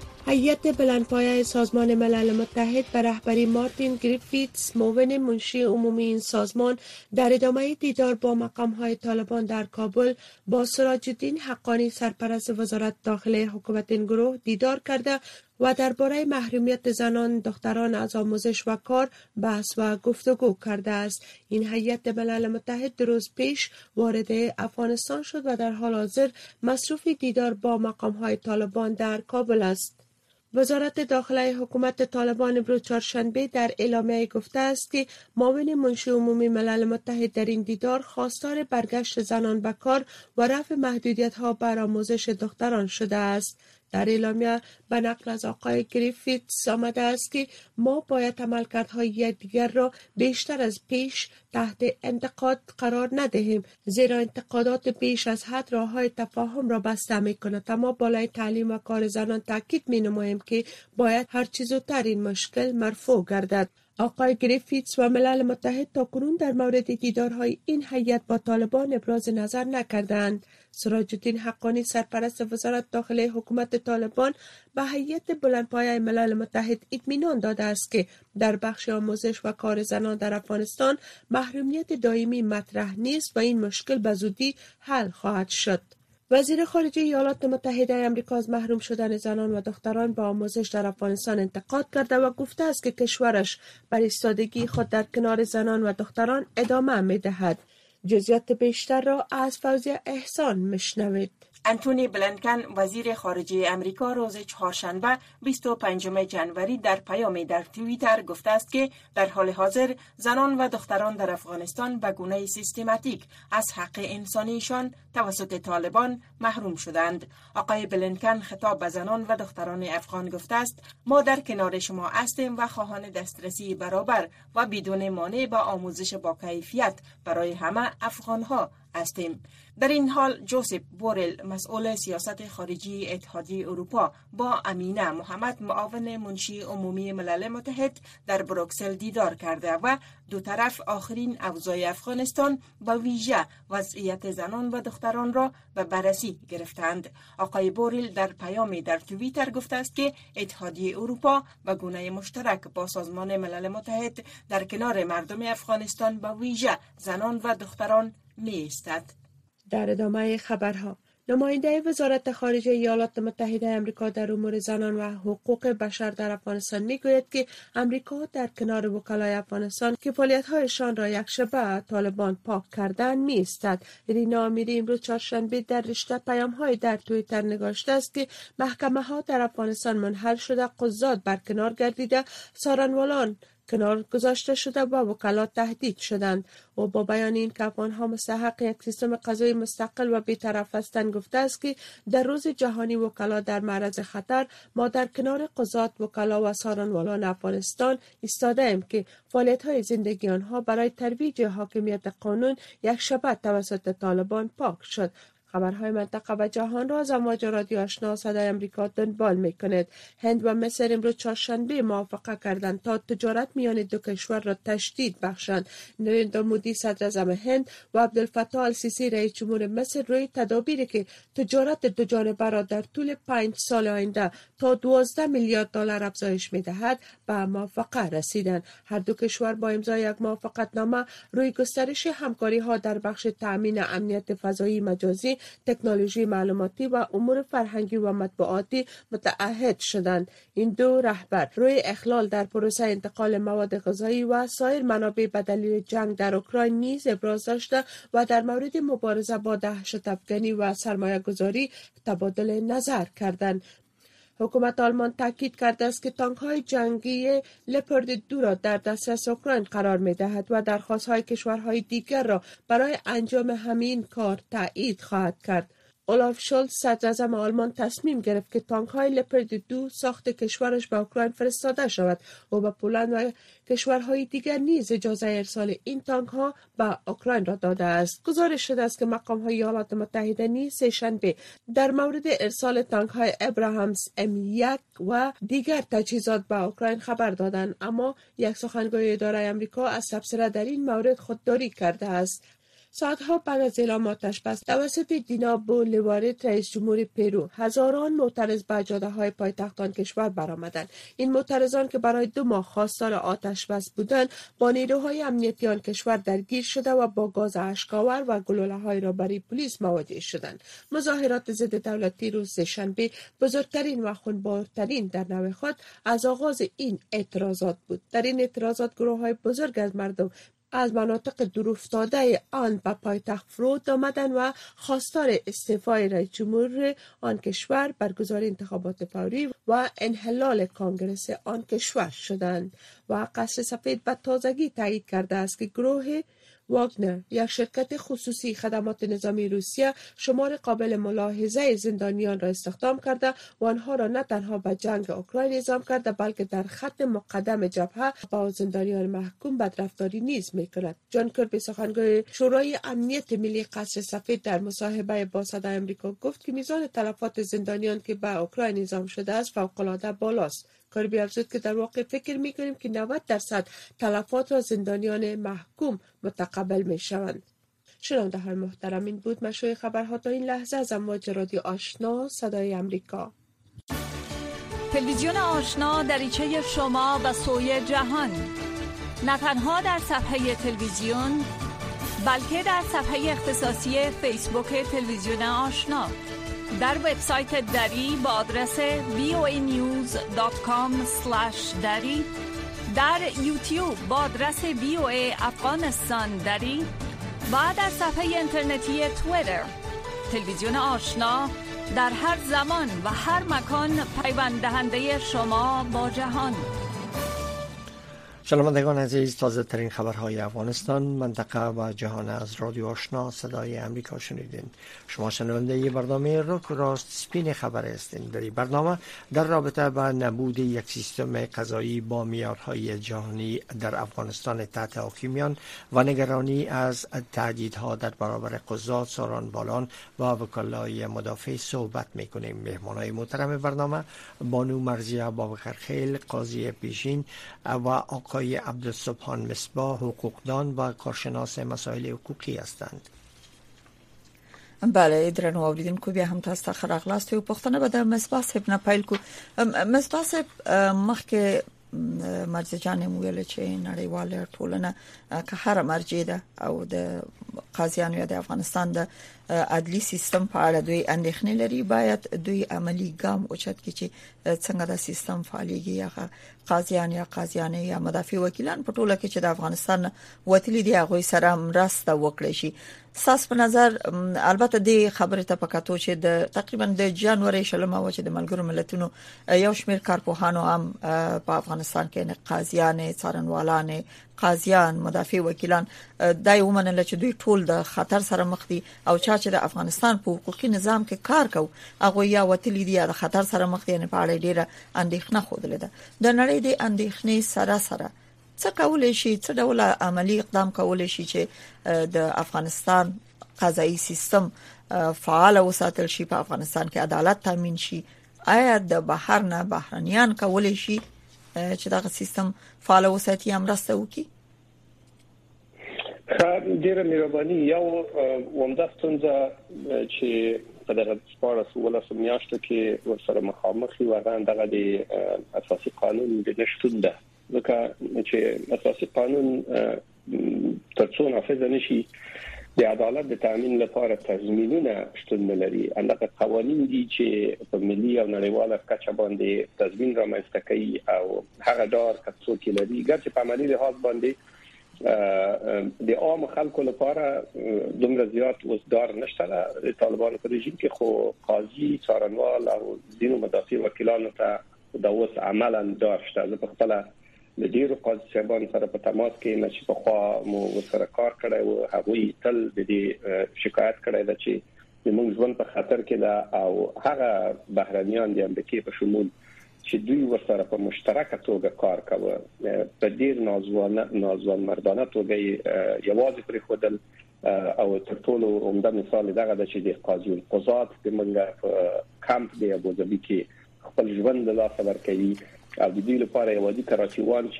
هیئت بلندپایه سازمان ملل متحد به رهبری مارتین گریفیتس معاون منشی عمومی این سازمان در ادامه دیدار با مقام‌های طالبان در کابل با سراج الدین حقانی سرپرست وزارت داخله حکومت این گروه دیدار کرده و درباره محرومیت زنان دختران از آموزش و کار بحث و گفتگو کرده است. این هیئت ملل متحد دو روز پیش وارد افغانستان شد و در حال حاضر مصروف دیدار با مقام‌های طالبان در کابل است. وزارت داخله حکومت طالبان امروز چهارشنبه در اعلامیه گفته است که معاون منشی عمومی ملل متحد در این دیدار خواستار برگشت زنان به کار و رفع محدودیت‌ها بر آموزش دختران شده است. در اعلامیه به نقل از آقای گریفیتس آمده است که ما باید عملکردهای دیگر را بیشتر از پیش تحت انتقاد قرار ندهیم، زیرا انتقادات بیش از حد راه‌های تفاهم را بسته می‌کند. اما بالای تعلیم و کار زنان تاکید می‌نماییم که باید هر چه زودتر این مشکل مرفوع گردد. آقای گریفیتس و ملل متحد تاکنون در مورد دیدارهای این هیئت با طالبان ابراز نظر نکردند. سراج الدین حقانی سرپرست وزارت داخله حکومت طالبان به هیئت بلندپایه ملل متحد اطمینان داده است که در بخش آموزش و کار زنان در افغانستان محرومیت دائمی مطرح نیست و این مشکل به زودی حل خواهد شد. وزیر خارجه ایالات متحده آمریکا از محروم شدن زنان و دختران با آموزش در افغانستان انتقاد کرده و گفته است که کشورش بر ایستادگی خود در کنار زنان و دختران ادامه می‌دهد. جزئیات بیشتر را از فوزیه احسان میشنوید. انتونی بلینکن وزیر خارجه امریکا روز چهارشنبه بیست و پنجم ژانویه در پیامی در توییتر گفته است که در حال حاضر زنان و دختران در افغانستان به گونه سیستماتیک از حق انسانیشان توسط طالبان محروم شدند. آقای بلینکن خطاب به زنان و دختران افغان گفته است ما در کنار شما هستیم و خواهان دسترسی برابر و بدون مانع به آموزش با کیفیت برای همه افغان‌ها هستیم. در این حال جوزف بورل مسئول سیاست خارجی اتحادیه اروپا با امینه محمد معاون منشی عمومی ملل متحد در بروکسل دیدار کرده و دو طرف آخرین اوضاع افغانستان با ویژه وضعیت زنان و دختران را به بررسی گرفتند. آقای بورل در پیامی در توییتر گفته است که اتحادیه اروپا به گونه مشترک با سازمان ملل متحد در کنار مردم افغانستان با ویژه زنان و دختران می ایستد. در ادامه خبرها نماینده وزارت خارجه ایالات متحده آمریکا در امور زنان و حقوق بشر در افغانستان میگوید که آمریکا در کنار وکلای افغانستان که فعالیت‌هایشان را یک شبه طالبان پاک کردن می‌ایستد. رینا امیری امروز چهارشنبه در رشته پیام‌های در توییتر نگاشته است که محکمه‌ها در افغانستان منحل شده، قضات برکنار گردیده، سارنوالان کنار گذاشته شده و وکلات تهدید شدند. و با بیان این که افغان‌ها مستحق یک سیستم قضایی مستقل و بی‌طرف هستند گفته است که در روز جهانی وکلا در معرض خطر ما در کنار قضات، وکلا و سارنوالان افغانستان ایستاده ایم که فعالیت‌های زندگی آنها برای ترویج حاکمیت قانون یک شبه توسط طالبان پاک شد. خبرهای منطقه و جهان را از امواج رادیو آشنا صدای آمریکا دنبال می‌کند. هند و مصر امروز چهارشنبه موافقه کردند تا تجارت میان دو کشور را تشدید بخشند. نریندرا مودی صدر اعظم هند و عبدالفتاح السیسی رئیس جمهور مصر روی تدابیری که تجارت دو جانبه را در طول پنج سال آینده تا دوازده میلیارد دلار افزایش می‌دهد به موافقه رسیدند. هر دو کشور با امضای یک موافقتنامه روی گسترش همکاری‌ها در بخش تأمین امنیت فضایی مجازی، تکنولوژی معلوماتی و امور فرهنگی و مطبوعاتی متعهد شدند. این دو رهبر روی اخلال در پروسه انتقال مواد غذایی و سایر منابع به دلیل جنگ در اوکراین نیز ابراز داشته و در مورد مبارزه با دهشت افکنی و سرمایه گذاری تبادل نظر کردند. حکومت آلمان تاکید کرده است که تانک‌های جنگی لپارد دو را در دسترس اوکراین قرار می‌دهد و درخواست‌های کشورهای دیگر را برای انجام همین کار تایید خواهد کرد. اولاف شولز صدراعظم آلمان تصمیم گرفت که تانک‌های لپارد دو ساخت کشورش به اوکراین فرستاده شود و به پولند و کشورهای دیگر نیز اجازه ارسال این تانک‌ها به اوکراین را داده است. گزارش شده است که مقام‌های ایالات متحده نیز سه‌شنبه در مورد ارسال تانک‌های ابراهامز ام یک و دیگر تجهیزات به اوکراین خبر دادند، اما یک سخنگوی اداره آمریکا از تبصره در این مورد خودداری کرده است. ساعتها بعد از اعلام آتش بس توسط دینا بولیوارد رئیس جمهور پرو، هزاران معترض به جاده‌های پایتخت آن کشور برآمدند. این معترضان که برای دو ماه خواستار آتش بس بودند، با نیروهای امنیتی آن کشور درگیر شده و با گاز اشک‌آور و گلوله‌های رهبری پلیس مواجه شدند. مظاهرات ضد دولتی روز سه‌شنبه بزرگترین و خونبارترین در نوع خود از آغاز این اعتراضات بود. در این اعتراضات گروه‌های بزرگ از مردم از مناطق دورافتاده آن به پایتخت فرود آمدند و خواستار استعفای رئیس جمهور آن کشور، برگزاری انتخابات فوری و انحلال کنگره آن کشور شدند. و قصر سفید به تازگی تایید کرده است که گروه واگنر، یک شرکت خصوصی خدمات نظامی روسیه، شمار قابل ملاحظه زندانیان را استخدام کرده و آنها را نه تنها به جنگ اوکراین اعزام کرده بلکه در خط مقدم جبهه با زندانیان محکوم بدرفتاری نیز می‌کند. جان کربی، سخنگوی شورای امنیت ملی قصر سفید، در مصاحبه با صدای آمریکا گفت که میزان تلفات زندانیان که به اوکراین اعزام شده است فوق‌العاده بالاست. کربی افزود که در واقع فکر می‌کنیم که نود درصد تلفات را زندانیان محکوم متقبل می‌شوند. شنونده های محترم، این بود مشروع خبرها تا این لحظه از امواج رادیو آشنا صدای امریکا. تلویزیون آشنا دریچه شما به سوی جهان، نه تنها در صفحه تلویزیون بلکه در صفحه اختصاصی فیسبوک تلویزیون آشنا، در وبسایت دری با آدرس وی او ای نیوز دات کام اسلش دری، در یوتیوب با آدرس وی او ای افغانستان دری و در صفحه اینترنتی توییتر. تلویزیون آشنا در هر زمان و هر مکان پیوند دهنده شما با جهان. شنوندگان عزیز، تازه ترین خبرهای افغانستان، منطقه و جهان از رادیو آشنا صدای امریکا شنیدین. شما شنونده ی برنامه رک و راست سپین خبر هستین. در این برنامه در رابطه با نبود یک سیستم قضایی با معیارهای جهانی در افغانستان تحت حاکمیان و نگرانی از تهدیدها در برابر قضات، سارنوالان و وکلای مدافع صحبت میکنیم. مهمانای محترم برنامه بانو مرضیه بابکرخیل، قاضی پیشین و آقای عبدالسبحان مصباح، حقوقدان و کارشناس مسائل حقوقی هستند. بله، درنو اوریدونکو، بیا هم تاسو ته خراغلاست او پښتنه به د مصباح صاحب نه پیل کو. مصباح صاحب مخکې مرجع جان مویل چې نړیواله ټولنه که هر مرجع ده او د قاضیانو یا د افغانستان د عدلی سیستم په اړه دوی اندېښنې لري، باید دوی عملی ګام اوچت کړي چې څنګه دا سیستم فعالیږي، یا قاضیان یا قاضیانې یا مدافع وکیلان په ټوله کې چې د افغانستان وتلي دي هغه سره مرسته وکړي شي. ساس په نظر البته د خبره ته پکاتو چې د تقریبا د جنوري شلمه و چې د ملګرو ملتونو یو شمېر کارپوهانو هم په افغانستان کې قاضیان، څارنوالان، قاضیان، مدافع وکیلان دای ومنل چې دوی ټول د خطر سره مخ دي او چا چې د افغانستان په حقوقي نظام کې کار کوي هغه یا وتلی دي د خطر سره مخ دي، نه په اړه ډیره اندېښنه خوده ده. د نړۍ د اندېښنې سره سره څه کولای شي، څه ډول عملی اقدام کولای شي چې د افغانستان قضایي سیستم فعال وساتل شي، په افغانستان کې عدالت تامین شي؟ آیا د بهر نه بهرنیان کولای شي چې دا سیستم فعال وساتي هم راسته وکي؟ ډیره مهرباني. یو ومده ستونزه چې په دغه سپارس ولس میاشتو کې ورسره مخامخ یو هغه دغه د اساسي قانون د نشټون ده، ځکه چې اساسي قانون ترڅو نافذ نشي د عدالت د تامین لپاره تضمینونه شتون نه لري. هغه قوانين دي چې په ملي او نړیواله کچه باندې تضمین رامنځته کوي او هغه ډار کڅو کې لري، ګرځي په عملي لحاظ باندې د عام خلکو لپاره دومره زیات وزګار نشته. د طالبانو په رژیم کې خو قاضي، څارنوال او ځینو مدافع وکیلانو ته د اوس عملاً دار شته. زه په خپل د ډیرو قاضي صاحبانو سره په تماس کې نه چې په خوا مو سره کار کړی او هغوی تل د دې شکایت کړی دی چې زموږ ژوند په خطر کې ده او هغه بهرنیان د امریکا په شمول چې دوی ورسره په مشترکه توګه کار کوي په ډیر نازوانه نازوان مردانه توګه یوازې پرې خودل او تر ټولو عمده مثال دغه د چې د قاضي القضات د منګه په کمپ دی ابوظبي کې خپل ژوند له لاسه ورکوي او د دې لپاره یوازې کراچیوان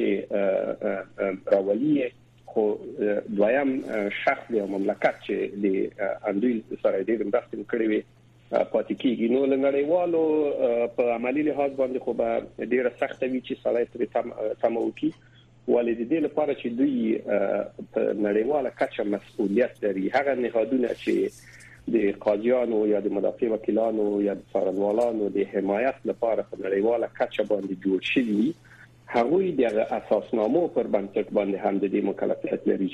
چې راولي خو دویم شخص دی مملکت چې د اندوی سره د مرستې کړې وي پاتې کیږي. نو لنړیوالو په عملی لحاظ باندې خو به ډیره سخت وي چې سړی ترې تمو کی ولې د دې لپاره چې دوی په نړیواله کچه مسؤلیت لري. هغه نهادونه چې د قاضیانو یا د مدافع وکیلانو یا د څارنوالانو د حمایت لپاره په نړیواله کچه باندې جوړ شوي هغوی د اساسنامو پر بنسټ باندې هم د دې مکلفیت لري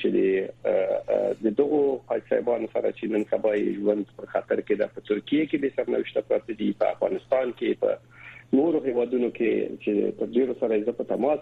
چې د دغه قاضیانو سره چې نن سبا ژوند پر خطر کې ده. په ترکیه کې د سرنوشت پراته دي، په افغانستان کې، په نورو هیوادونو کې چې په ډیرو سره یې په تماس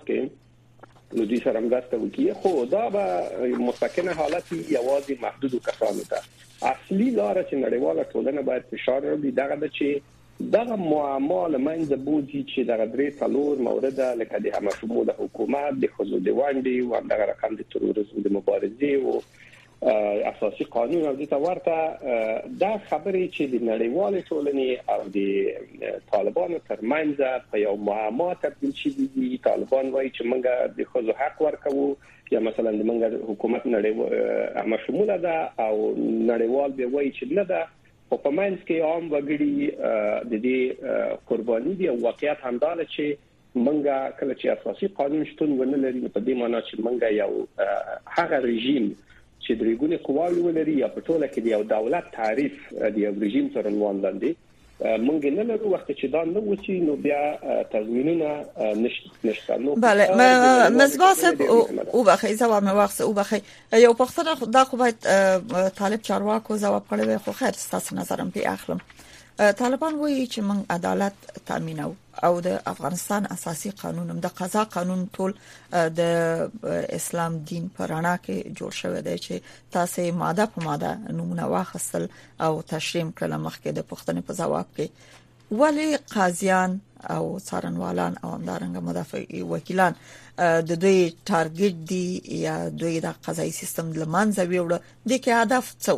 کې نو دوی سره مرسته وکړي. خو دا به مستقنه حالت یوازې محدود کسانو ته. اصلي لار چې نړیواله ټولنه باید فشار وکړي دغه د چې دغه معامله منځ بوزي چې دغه درې څلور مورد لکه د همشمول حکومت، د خزو د وانډي او دغه رقم د تروریزم د مبارزې او اساسي قانون او د تورته دا خبرې چې د نړیوال ټولنې او د طالبانو ترمنځ په یو معما تبدیل شي دي. طالبان وایي چې موږ د خزو حق ورکوو یا مثلا د موږ حکومت نړیوال همشمول ده او نړیوال به وایي چې نه ده. په پمنځ کې عام وګړي د دې قرباني دي او واقعیت هم دا چې منګه کله چې اساسي قانون شتون ونه لري په دې معنی چې منګه یو هغه رژیم چې درېګونی قواوی ولري یا په ټوله کې یو دولت تعریف دی یو رژیم سره روان دي مونږ نه لرو. وخت چې دا نو وسی نو بیا تضمینونه نشته. نو بله مزبا صاحب او بخی جواب مې وخت او بخی یو پښتنه دا خو باید طالب چارواکو جواب کړی خو خیر ستاسو نظرم په اخلم. طالبان وایي چې موږ عدالت تامینو او د افغانستان اساسي قانون هم د قضا قانون ټول د اسلام دین پر اړه کې جوړ شوی دی چې تاسو ماده په ماده نمونه واخصل او تشریح کړل مخکې د پښتنې په جواب کې ولی قاضیان او څارنوالان او همدارنګه مدافع وکیلان د دوی ټارګټ دی یا دوی د قضایي سیستم لمنځه ویوړ دي کې هدف څه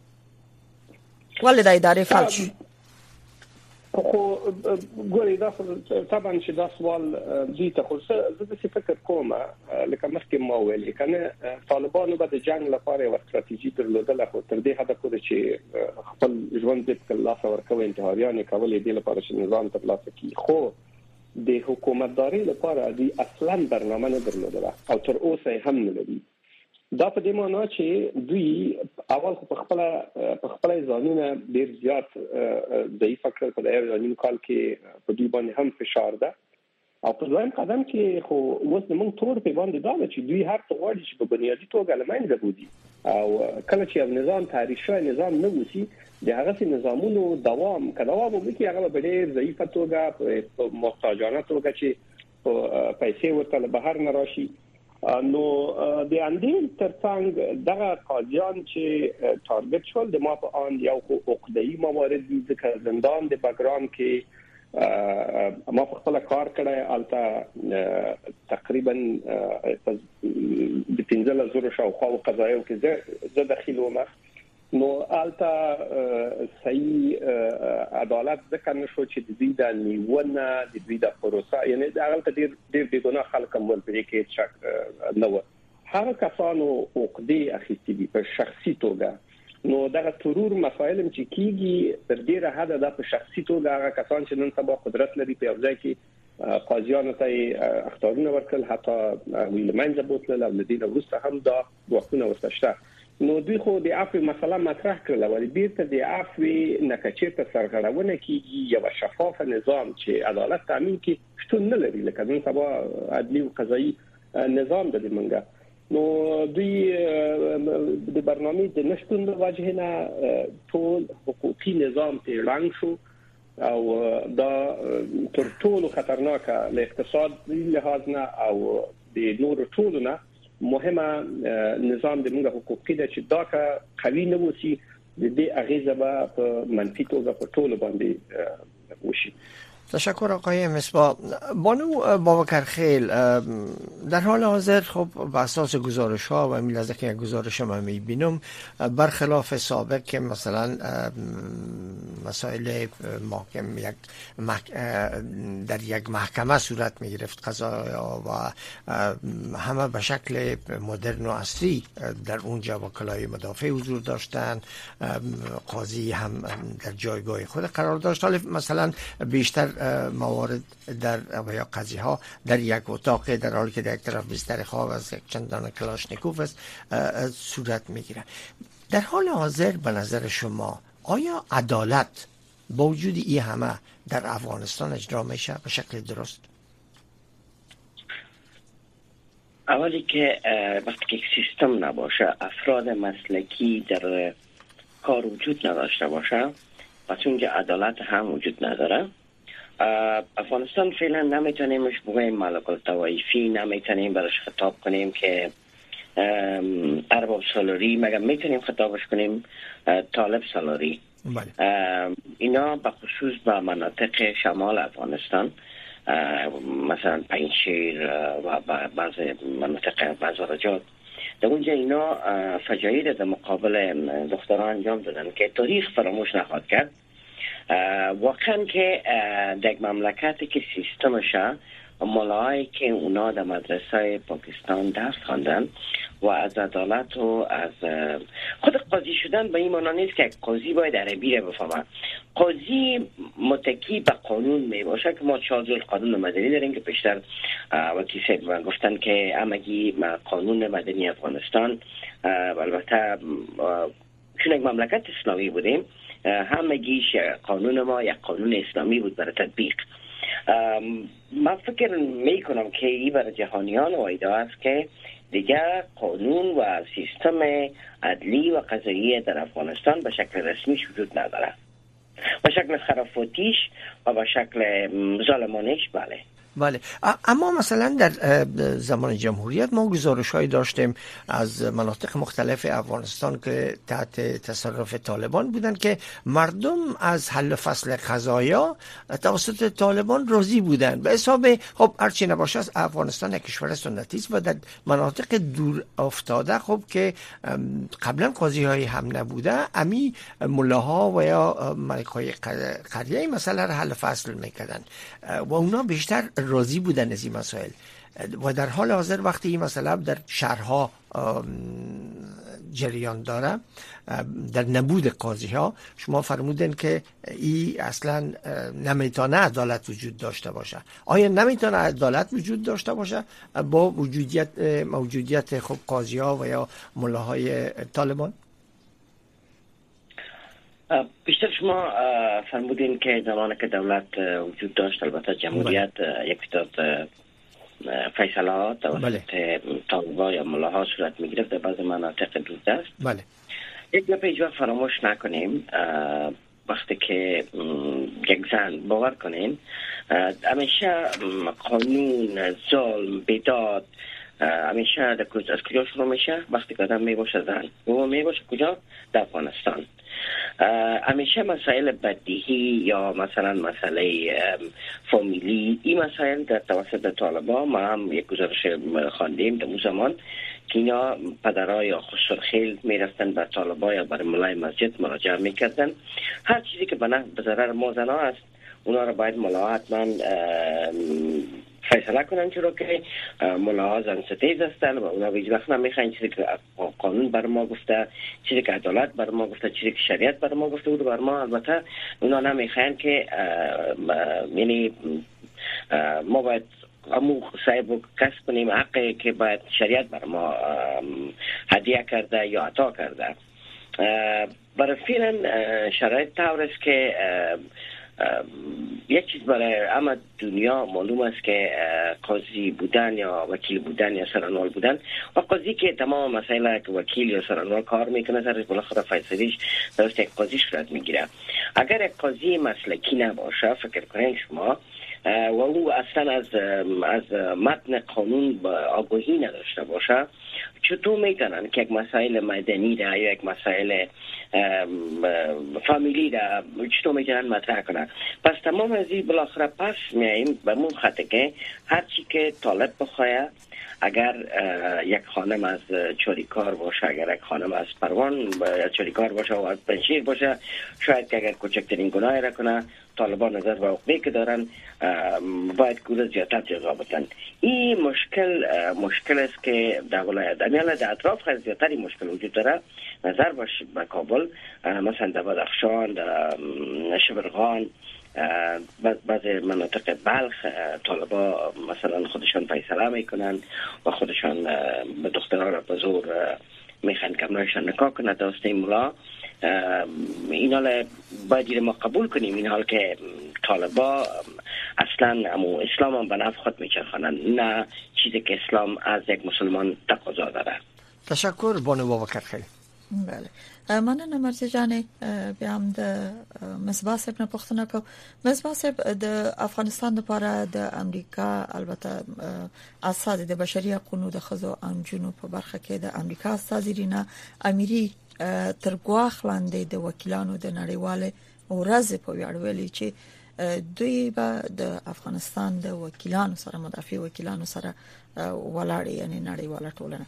ولې د ادارې فعال شي؟ خو ګورې دا طبعا چې دا سوال دي ته خو زه د فکر کوم لکه مخکې ما ویل کنه طالبانو به د جنگ لپاره یو ستراتیژي درلودله خو تر دې حد پورې چې خپل ژوند د کلاس ورکوي انتحاریان کولې د لپاره چې نظام ترلاسه کړي. خو د حکومتداري لپاره دی اصلا برنامه نه درلودله او تر اوسه هم نه لري. دا په دې معنی چې دوی اول په خپل په خپل ځانونه ډیر زیات ضعیف کړل په یو ځانیم کال کې په دوی باندې هم فشار ده او په دویم قدم کې خو اوس موږ تور په باندې دا چې دوی هر څه غواړي چې په بنیادی توګه لمنځه بودي او کله چې یو نظام تعریف شوی نظام نه وسی د هغه نظامونو دوام کډوام وکي هغه به ډیر ضعیف توګه په محتاجانه توګه چې پیسې ورته بهر نه راشي. نو د اندیل ترڅنګ دغه قاضیان چې ټارګټ شول د ما په ان یو حقوقي موارد دي ځکه زندان د بیکګراوند کې ما په خپل کار کړی البته تقریبا د پنځه زره شاوخوا قضایو کې زه داخل وم. نو البته صحیح عدالت ځکه نشو چې د دې د نیونه د دې د پروسه یعنی د هغه ډیر ډیر بګونه خلک هم په دې کې شک نه و. هغه کسانو عقدي اخیستي دي په شخصي توګه. نو دغه ترور مسائل چې کیږي تر ډیره حد د په شخصي توګه هغه کسان چې نن سبا قدرت لري په ځای کې قاضیانو ته اختیارونه ورکړل حتی ویل منځه بوتل او د دې وروسته هم دا وختونه ورسته. نو دوی خو د عفو مسله مطرح کړل ولی بیرته د عفو نکچې ته سرغړونه کیږي یو شفاف نظام چې عدالت تامین کړي شتون نه لري لکه نن سبا عدلی او قضایي نظام د منګه. نو دوی د برنامه د نشټون د وجه نه ټول حقوقي نظام ته ړنګ شو او دا تر ټولو خطرناکه له اقتصادي لحاظ نه او د نور ټولو نه مهمه نظام د موږ حقوقي د چې دا که قوي نه وسی د دې اغیزه به په منفي توګه په ټولو باندې وشي. تشکر آقای مصباح. بانو بابکرخیل، در حال حاضر خب بر اساس گزارش ها و این لحظه که یک گزارش ما میبینم برخلاف سابق که مثلا مسائل محکم یک مح... در یک محکمه صورت میگرفت قضایا و همه به شکل مدرن و عصری در اونجا وکلای مدافع حضور داشتن، قاضی هم در جایگاه خود قرار داشت. حالا مثلا بیشتر موارد در یا قضیه ها در یک اتاق در حالی که در یک طرف بستر خواب از یک چندان کلاشنیکوف است صورت میگیره. در حال حاضر به نظر شما آیا عدالت با وجود این همه در افغانستان اجرا میشه به شکل درست؟ اولی که وقتی که سیستم نباشه، افراد مسلکی در کار وجود نداشته باشه، پس اونجا عدالت هم وجود نداره. افغانستان فعلا نمیتونیمش بگویم ملک الطوایفی، نمیتونیم برش خطاب کنیم که ارباب سالاری، مگر میتونیم خطابش کنیم طالب سالاری. اینا به خصوص به مناطق شمال افغانستان مثلا پنجشیر و بعض مناطق بازارجات، در اونجا اینا فجایع در مقابل دختران انجام دادن که تاریخ فراموش نخواهد کرد. واقعا که در مملکتی که سیستمشه ملاهایی که اونا در مدرسه پاکستان درس خواندن و از عدالت و از خود قاضی شدن به این معنا نیست که قاضی باید عربی رو بفهمه. قاضی متکی به قانون می باشه که ما چهار قانون مدنی داریم که پیشتر وکیل صاحب گفتن که همگی قانون مدنی افغانستان، البته چون یک مملکت اسلامی بودیم همگیش قانون ما یک قانون اسلامی بود برای تطبیق. من فکر می کنم که این برای جهانیان وایده است که دیگر قانون و سیستم عدلی و قضایی در افغانستان به شکل رسمیش وجود نداره، به شکل خرافاتیش و به شکل ظالمانش. بله بله. اما مثلا در زمان جمهوریت ما گزارش‌هایی داشتیم از مناطق مختلف افغانستان که تحت تصرف طالبان بودند که مردم از حل فصل قضایا توسط طالبان راضی بودند. به حساب خب هرچی نباشه از افغانستان یک کشور سنتی است و در مناطق دور افتاده خب که قبلا قاضی‌هایی هم نبوده، امی ملاها و یا ملک‌های قریه مسئله را حل فصل می‌کردند و اونا بیشتر راضی بودن از این مسائل. و در حال حاضر وقتی این مسئله در شهرها جریان داره، در نبود قاضی ها، شما فرمودن که این اصلا نمیتونه عدالت وجود داشته باشه. آیا نمیتونه عدالت وجود داشته باشه با وجودیت موجودیت خب قاضی ها و یا ملاهای طالبان؟ بیشتر شما فرمودین که زمانی که دولت وجود داشت، البته جمهوریت یک تعداد فیصلات توسط طالبان یا ملاها صورت میگرفت در بعض مناطق دوردست. بله. یک دفعه ایجا فراموش نکنیم وقتی که یک زن باور کنین همیشه قانون، ظلم، بداد همیشه از کجا شروع میشه؟ وقتی که آدم میباشه زن و میباشه کجا؟ در افغانستان. همیشه مسائل بدیهی یا مثلا مسئله فامیلی، این مسائل در توسط طالبان ما هم یک گزارش خواندیم در اون زمان که اینا پدرها یا خسرخیل میرفتن به طالبان یا برای ملای مسجد مراجعه میکردن. هر چیزی که به ضرر ما زنا است اونا رو باید ملاها حتما فیصله کنن، چرا که ملاها زن ستیز هستن و اونا هیچ وقت نمیخواین چیزی که قانون بر ما گفته، چیزی که عدالت بر ما گفته، چیزی که شریعت بر ما گفته بود بر ما، البته اونا نمیخواین که یعنی ما باید امو صاحب کسب کنیم حقی که باید شریعت بر ما هدیه کرده یا عطا کرده. برای فعلا شرایط طور است که یک چیز برای همه دنیا معلوم است که قاضی بودن یا وکیل بودن یا سرانوال بودن و قاضی که تمام مسائل که وکیل یا سرانوال کار میکنه سرش بالاخره فیصلهش درست یک قاضی صورت میگیره. اگر یک قاضی مسلکی نباشه فکر کنید شما و او اصلا از از متن قانون آگاهی نداشته باشه، چطور میتونن که یک مسائل مدنی را یا یک مسائل فامیلی را چطور میتونن مطرح کنن؟ پس تمام از این بالاخره پس میاییم به اون خطه که هرچی که طالب بخواه، اگر یک خانم از چاریکار باشه، اگر یک خانم از پروان یا چاریکار باشه و از پنشیر باشه، شاید که اگر کوچکترین گناهی را کنه طالبان نظر به عقوبه که دارن باید گور زیادت جزا بدن. این مشکل مشکل است که در ولایت در در اطراف خیلی زیادتری مشکل وجود داره. نظر باشه به کابل، مثلا در بدخشان، در شبرغان، بعض مناطق بلخ طالبا مثلا خودشان فیصله میکنن و خودشان به دخترها را به زور میخوان که امنایشان نکاح کنه دست مولا. این حال باید ما قبول کنیم، این حال که طالبا اصلا امو اسلام هم به نفع خود میچرخانن، نه چیزی که اسلام از یک مسلمان تقاضا داره. تشکر بانو بابکر خیلی. بله مننه مرزی جانی. بیا هم د مصباح صاحب نه پوښتنه کوم. مصباح صاحب د افغانستان لپاره د امریکا البته اساس د بشري حقوقو د خزو انجونو په برخه کې د امریکا اساس رینا اميري تر ګواخ لاندې د وکیلانو د نړیواله ورځ په ویاړ ویلي چې دوی به د افغانستان د وکیلانو سره مدافع وکیلانو سره ولاړ یعنی نړیواله ټولنه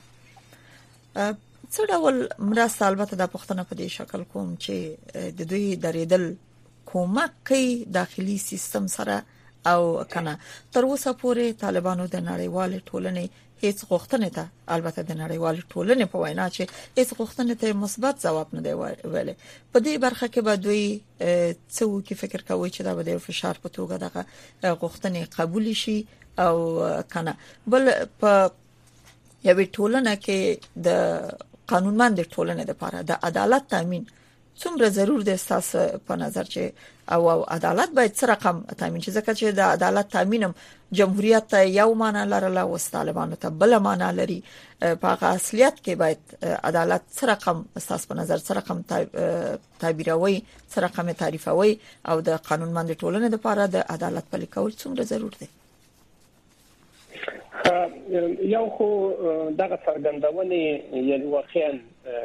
څه ډول مرسته البته د پښتنه په دې شکل کوم چې د دوی درېدل کومک کوي داخلي سیستم سره او کنه تر اوسه پورې طالبانو د نړیوال ټولنې هیڅ غوښتنه ته البته د نړیوال ټولنې په وینا چې هیڅ غوښتنه ته مثبت ځواب نه دی ویلي. په دې برخه کې به دوی څو کې فکر کوي چې دا به د فشار په توګه دغه غوښتنې قبول شي او کنه بل په یوه ټولنه کې د قانونمند ټولنې لپاره د عدالت تامین څومره ضرور دی تاسو په نظر چې او, او عدالت باید سره رقم تامین چې ځکه چې د عدالت تامینم جمهوریت ته یو معنا لرله او طالبانو ته بل معنا لري. په اصلیت کې باید عدالت سره رقم تاسو په نظر سره رقم تعبیروي سره رقم تعریفوي او د قانونمند ټولنې لپاره د عدالت پلي کول څومره ضرور دی؟ یو خو دغه څرګندونې یعنی واقعا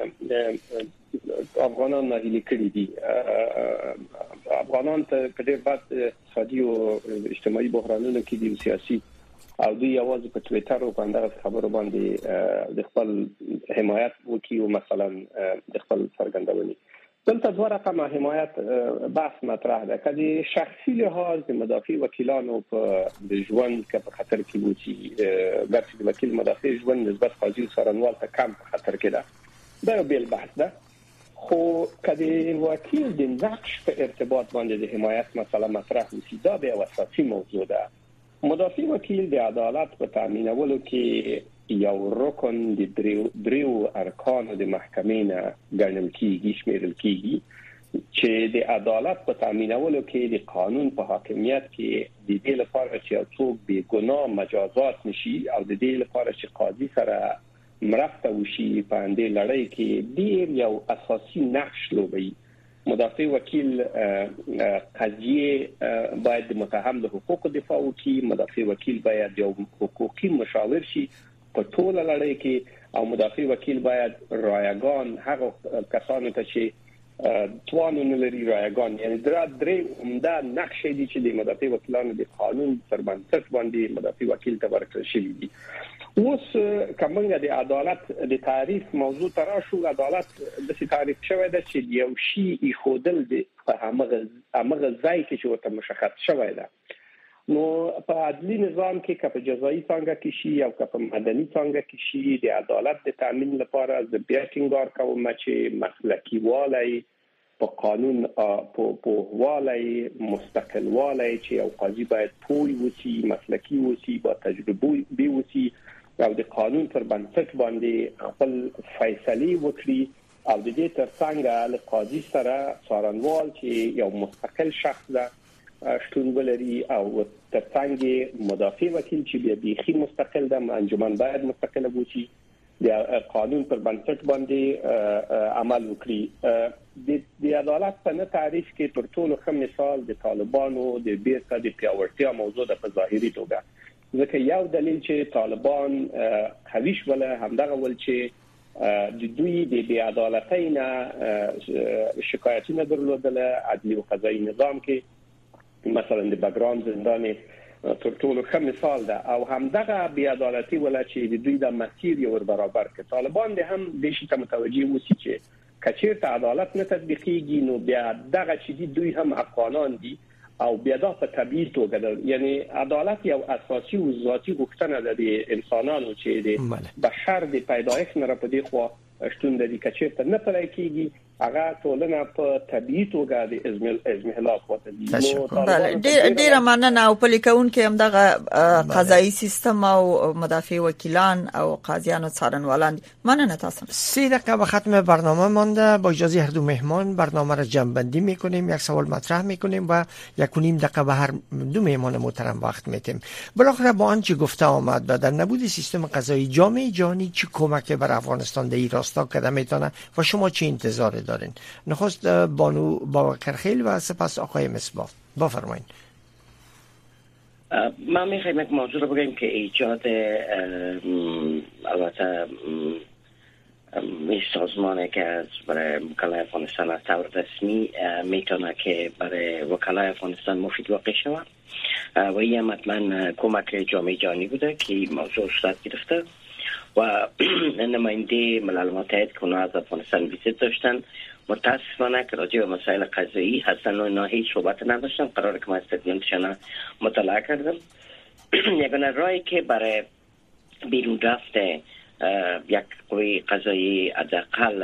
افغانان ناهیلي کړي دي. افغانان ته په ډېر بد اقتصادي او اجتماعي بحرانونو کې دي سیاسي او دوی یوازې په ټویټر او باندې خبرو باندې د خپل حمایت وکړي او مثلا د خپل څرګندونې دلته دوه رقمه حمایت بحث مطرح ده. کله شخصي لحاظ د مدافع وکیلانو په د ژوند کې په خطر کې وتی ګرځي د وکیل مدافع ژوند نسبت قاضي سرانوال ته کم په خطر کې ده. دا بیل بحث ده. خو کله وکیل د نقش په ارتباط باندې د حمایت مسله مطرح وسی دا به اساسي موضوع ده. مدافع وکیل د عدالت په تامینولو کې یو رکن د دریو دریو ارکانو د محکمې نه ګڼل کیږي شمیرل کیږي چې د عدالت په تامینولو کې د قانون په حاکمیت کې د دې لپاره چې څوک بې ګناه مجازات نشي او د دې لپاره چې قاضي سره مرسته وشي په اندې لړۍ کې ډیر یو اساسي نقش لوبي. مدافع وکیل قضیه باید متهم له حقوق دفاع وکړي، مدافع وکیل باید یو حقوقي مشاور شي په ټول لړۍ کې او مدافع وکیل باید رایگان هغه کسانو ته چې توانو نلري رایگان یعنی درې درې عمده نقشې دي چې د مدافع وکیلانو د قانون پر بنسټ باندې مدافع وکیل ته ورکړل شوی دي. اوس کومه د عدالت د تعریف موضوع تراشو عدالت د څه تعریف شوی ده چې یو شی خودل د هغه هغه ځای کې چې ورته مشخص شوی ده. نو په عدلي نظام کې که په جزایي څنګه کې شي او که په مدني څنګه کې شي د عدالت د تامین لپاره د بیا ټینګار کوم چې مسلکي والی په قانون په په والی مستقل والی چې یو قاضي باید پوی وسی مسلکي وسی با تجربه بي وسی او د قانون پر بنسټ باندې خپل فیصله وکړي او د دې ترڅنګ له قاضي سره څارنوال چې یو مستقل شخص ده شتون ولري او ترڅنګ مدافع وکیل چې بیا بیخي مستقل ده، انجمن باید مستقل وي، د قانون پر بنسټ باندې عمل وکړي. د عدالت په نه تعریف کې تر ټولو ښه مثال د طالبانو د بیرته د پیاوړتیا موضوع د په ظاهري توګه، ځکه یو دلیل چې طالبان قوي شول همدغه ول چې د دوی د بې عدالتۍ نه شکایتونه درلودل عدلي او قضایي نظام کې، مثلا د بګرام زندان تر ټولو ښه مثال ده، او همدغه بې عدالتي ولا چې د دوی د مسیر یو برابر کړ. طالبان د هم د شي ته متوجي وسی چې کچیرته عدالت نه تطبیقیږي نو بیا دغه چې دوی هم افغانان دي او بیا دا په طبیعي توګه ده، یعنی عدالت یو اساسي او ذاتي غوښتنه ده د انسانانو چې د بشر د پیدایښت نه را پدې خو شتون د کچیرته نه پلي کیږي، هغه ټولنه په طبيعي توګه د ازمل ازمهلاک وته دي. بله ډیره مننه. او په لیکون کې هم دغه قضایي سیستم او مدافع وکیلان او قاضیان و څارنوالان مننه. تاسو سه دقیقه به ختم برنامه مانده. با اجازه هر دو مهمان برنامه را جمع‌بندی میکنیم، یک سوال مطرح میکنیم و یک و نیم دقیقه به هر دو مهمان محترم وقت میدیم. بالاخره با آنچه گفته آمد و در نبود سیستم قضایی جامعه جهانی چه کمکی بر افغانستان در این راستا کرده میتونه و شما چه انتظار دارین؟ نخست بانو باوکرخیل و سپس آقای مصباح. بفرمایید. ما میخوایم یک موضوع رو بگیم که ایجاد البته این سازمانی که از برای وکلای افغانستان از طور رسمی میتونه که برای وکلای افغانستان مفید واقع شود و این مطمئن کمک جامعه جهانی بوده که این موضوع صورت گرفته و نماینده ملل متحد که از افغانستان ویزیت داشتن. متاسفانه که راجع به مسائل قضایی هستن و اینا هیچ صحبت نداشتن. قراره که ما استدلالشان مطالعه کردم. یگانه راهی که برای بیرون رفته یک قوی قضایی حداقل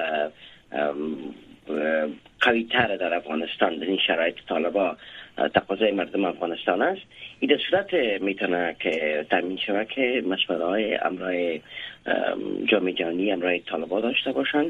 قوی تر در افغانستان در این شرایط طالبا تقاضای مردم افغانستان است. این در صورت میتونه که تامین شود که مشوره های امرای جامعه جهانی امرای طالبا داشته باشند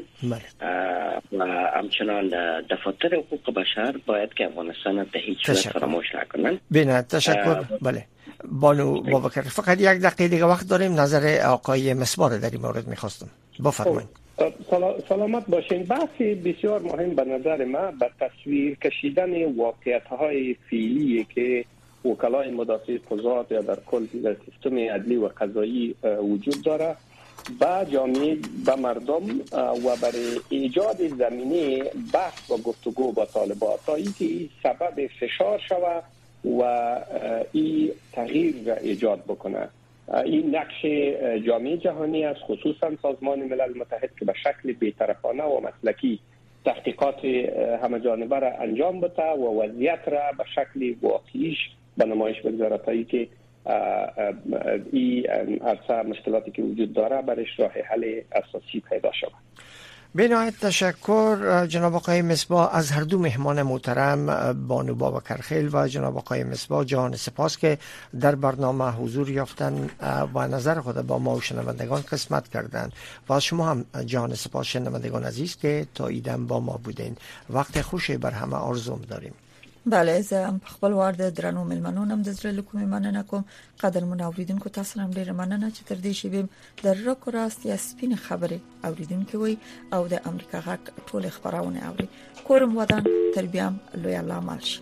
و همچنان دفاتر حقوق بشر باید که افغانستان به هیچ صورت فراموش نکنند. بله تشکر. بله بانو بابکر، فقط یک دقیقه دیگه وقت داریم. نظر آقای مصباح در این مورد میخواستم. بفرمایید. سلامت باشین. بحثی بسیار مهم به نظر ما به تصویر کشیدن واقعیت‌های فعلی که وکلای مدافع قضات یا در کل سیستم عدلی و قضایی وجود داره با جامعه با مردم و برای ایجاد زمینه بحث و گفتگو با طالبان تا اینکه سبب فشار شود و این تغییر را ایجاد بکنه. این نقش جامعه جهانی است، خصوصا سازمان ملل متحد که به شکل بی‌طرفانه و مسلکی تحقیقات همه جانبه را انجام بده و وضعیت را به شکل واقعیش به نمایش بگذاره تا اینکه این عرصه مشکلاتی که وجود داره برش راه حل اساسی پیدا شود. بنهایت تشکر جناب آقای مصباح از هر دو مهمان محترم بانو باوکرخیل و جناب آقای مصباح. جان سپاس که در برنامه حضور یافتن و نظر خود با ما و شنوندگان قسمت کردند و از شما هم جان سپاس شنوندگان عزیز که تا ایدم با ما بودین. وقت خوشی بر همه آرزوم داریم. بله زه هم په خپل وار د درنو ملمنو نم د زړه کومې مننه کوم. قدرمن اوریدونکو تاسو هم ډیره مننه چې تر دې شی بیم د رکو راست یا سپین خبرې اوریدونکو وي او د امریکا غاک ټول خبرونه اوري. کورم ودان تربیام لوی الله مالش.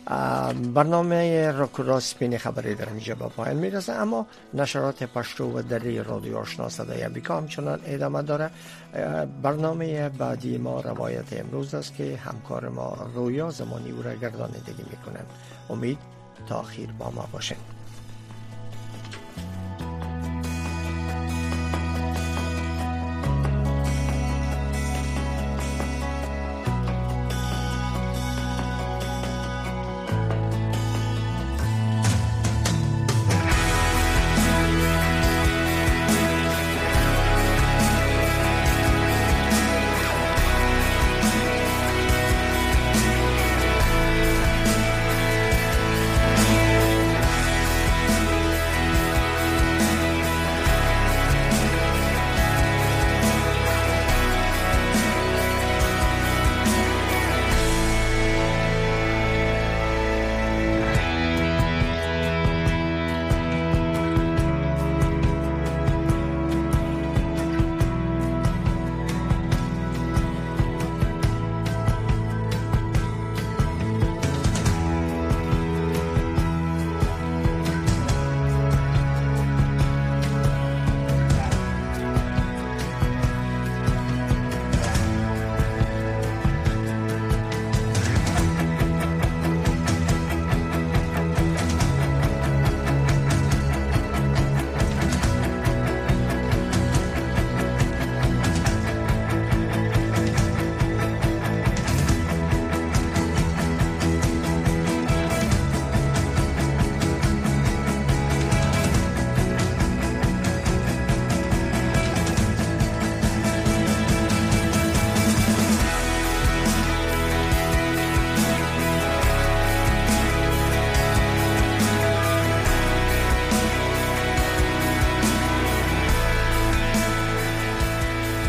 برنامه رکو راست سپین خبری در اینجا به پایان میرسه، اما نشرات پشتو و دری رادیو آشنا صدای امریکا همچنان ادامه داره. برنامه بعدی ما روایت امروز است که همکار ما رویا زمانی او را گردانندگی میکنند. امید تا اخیر با ما باشند.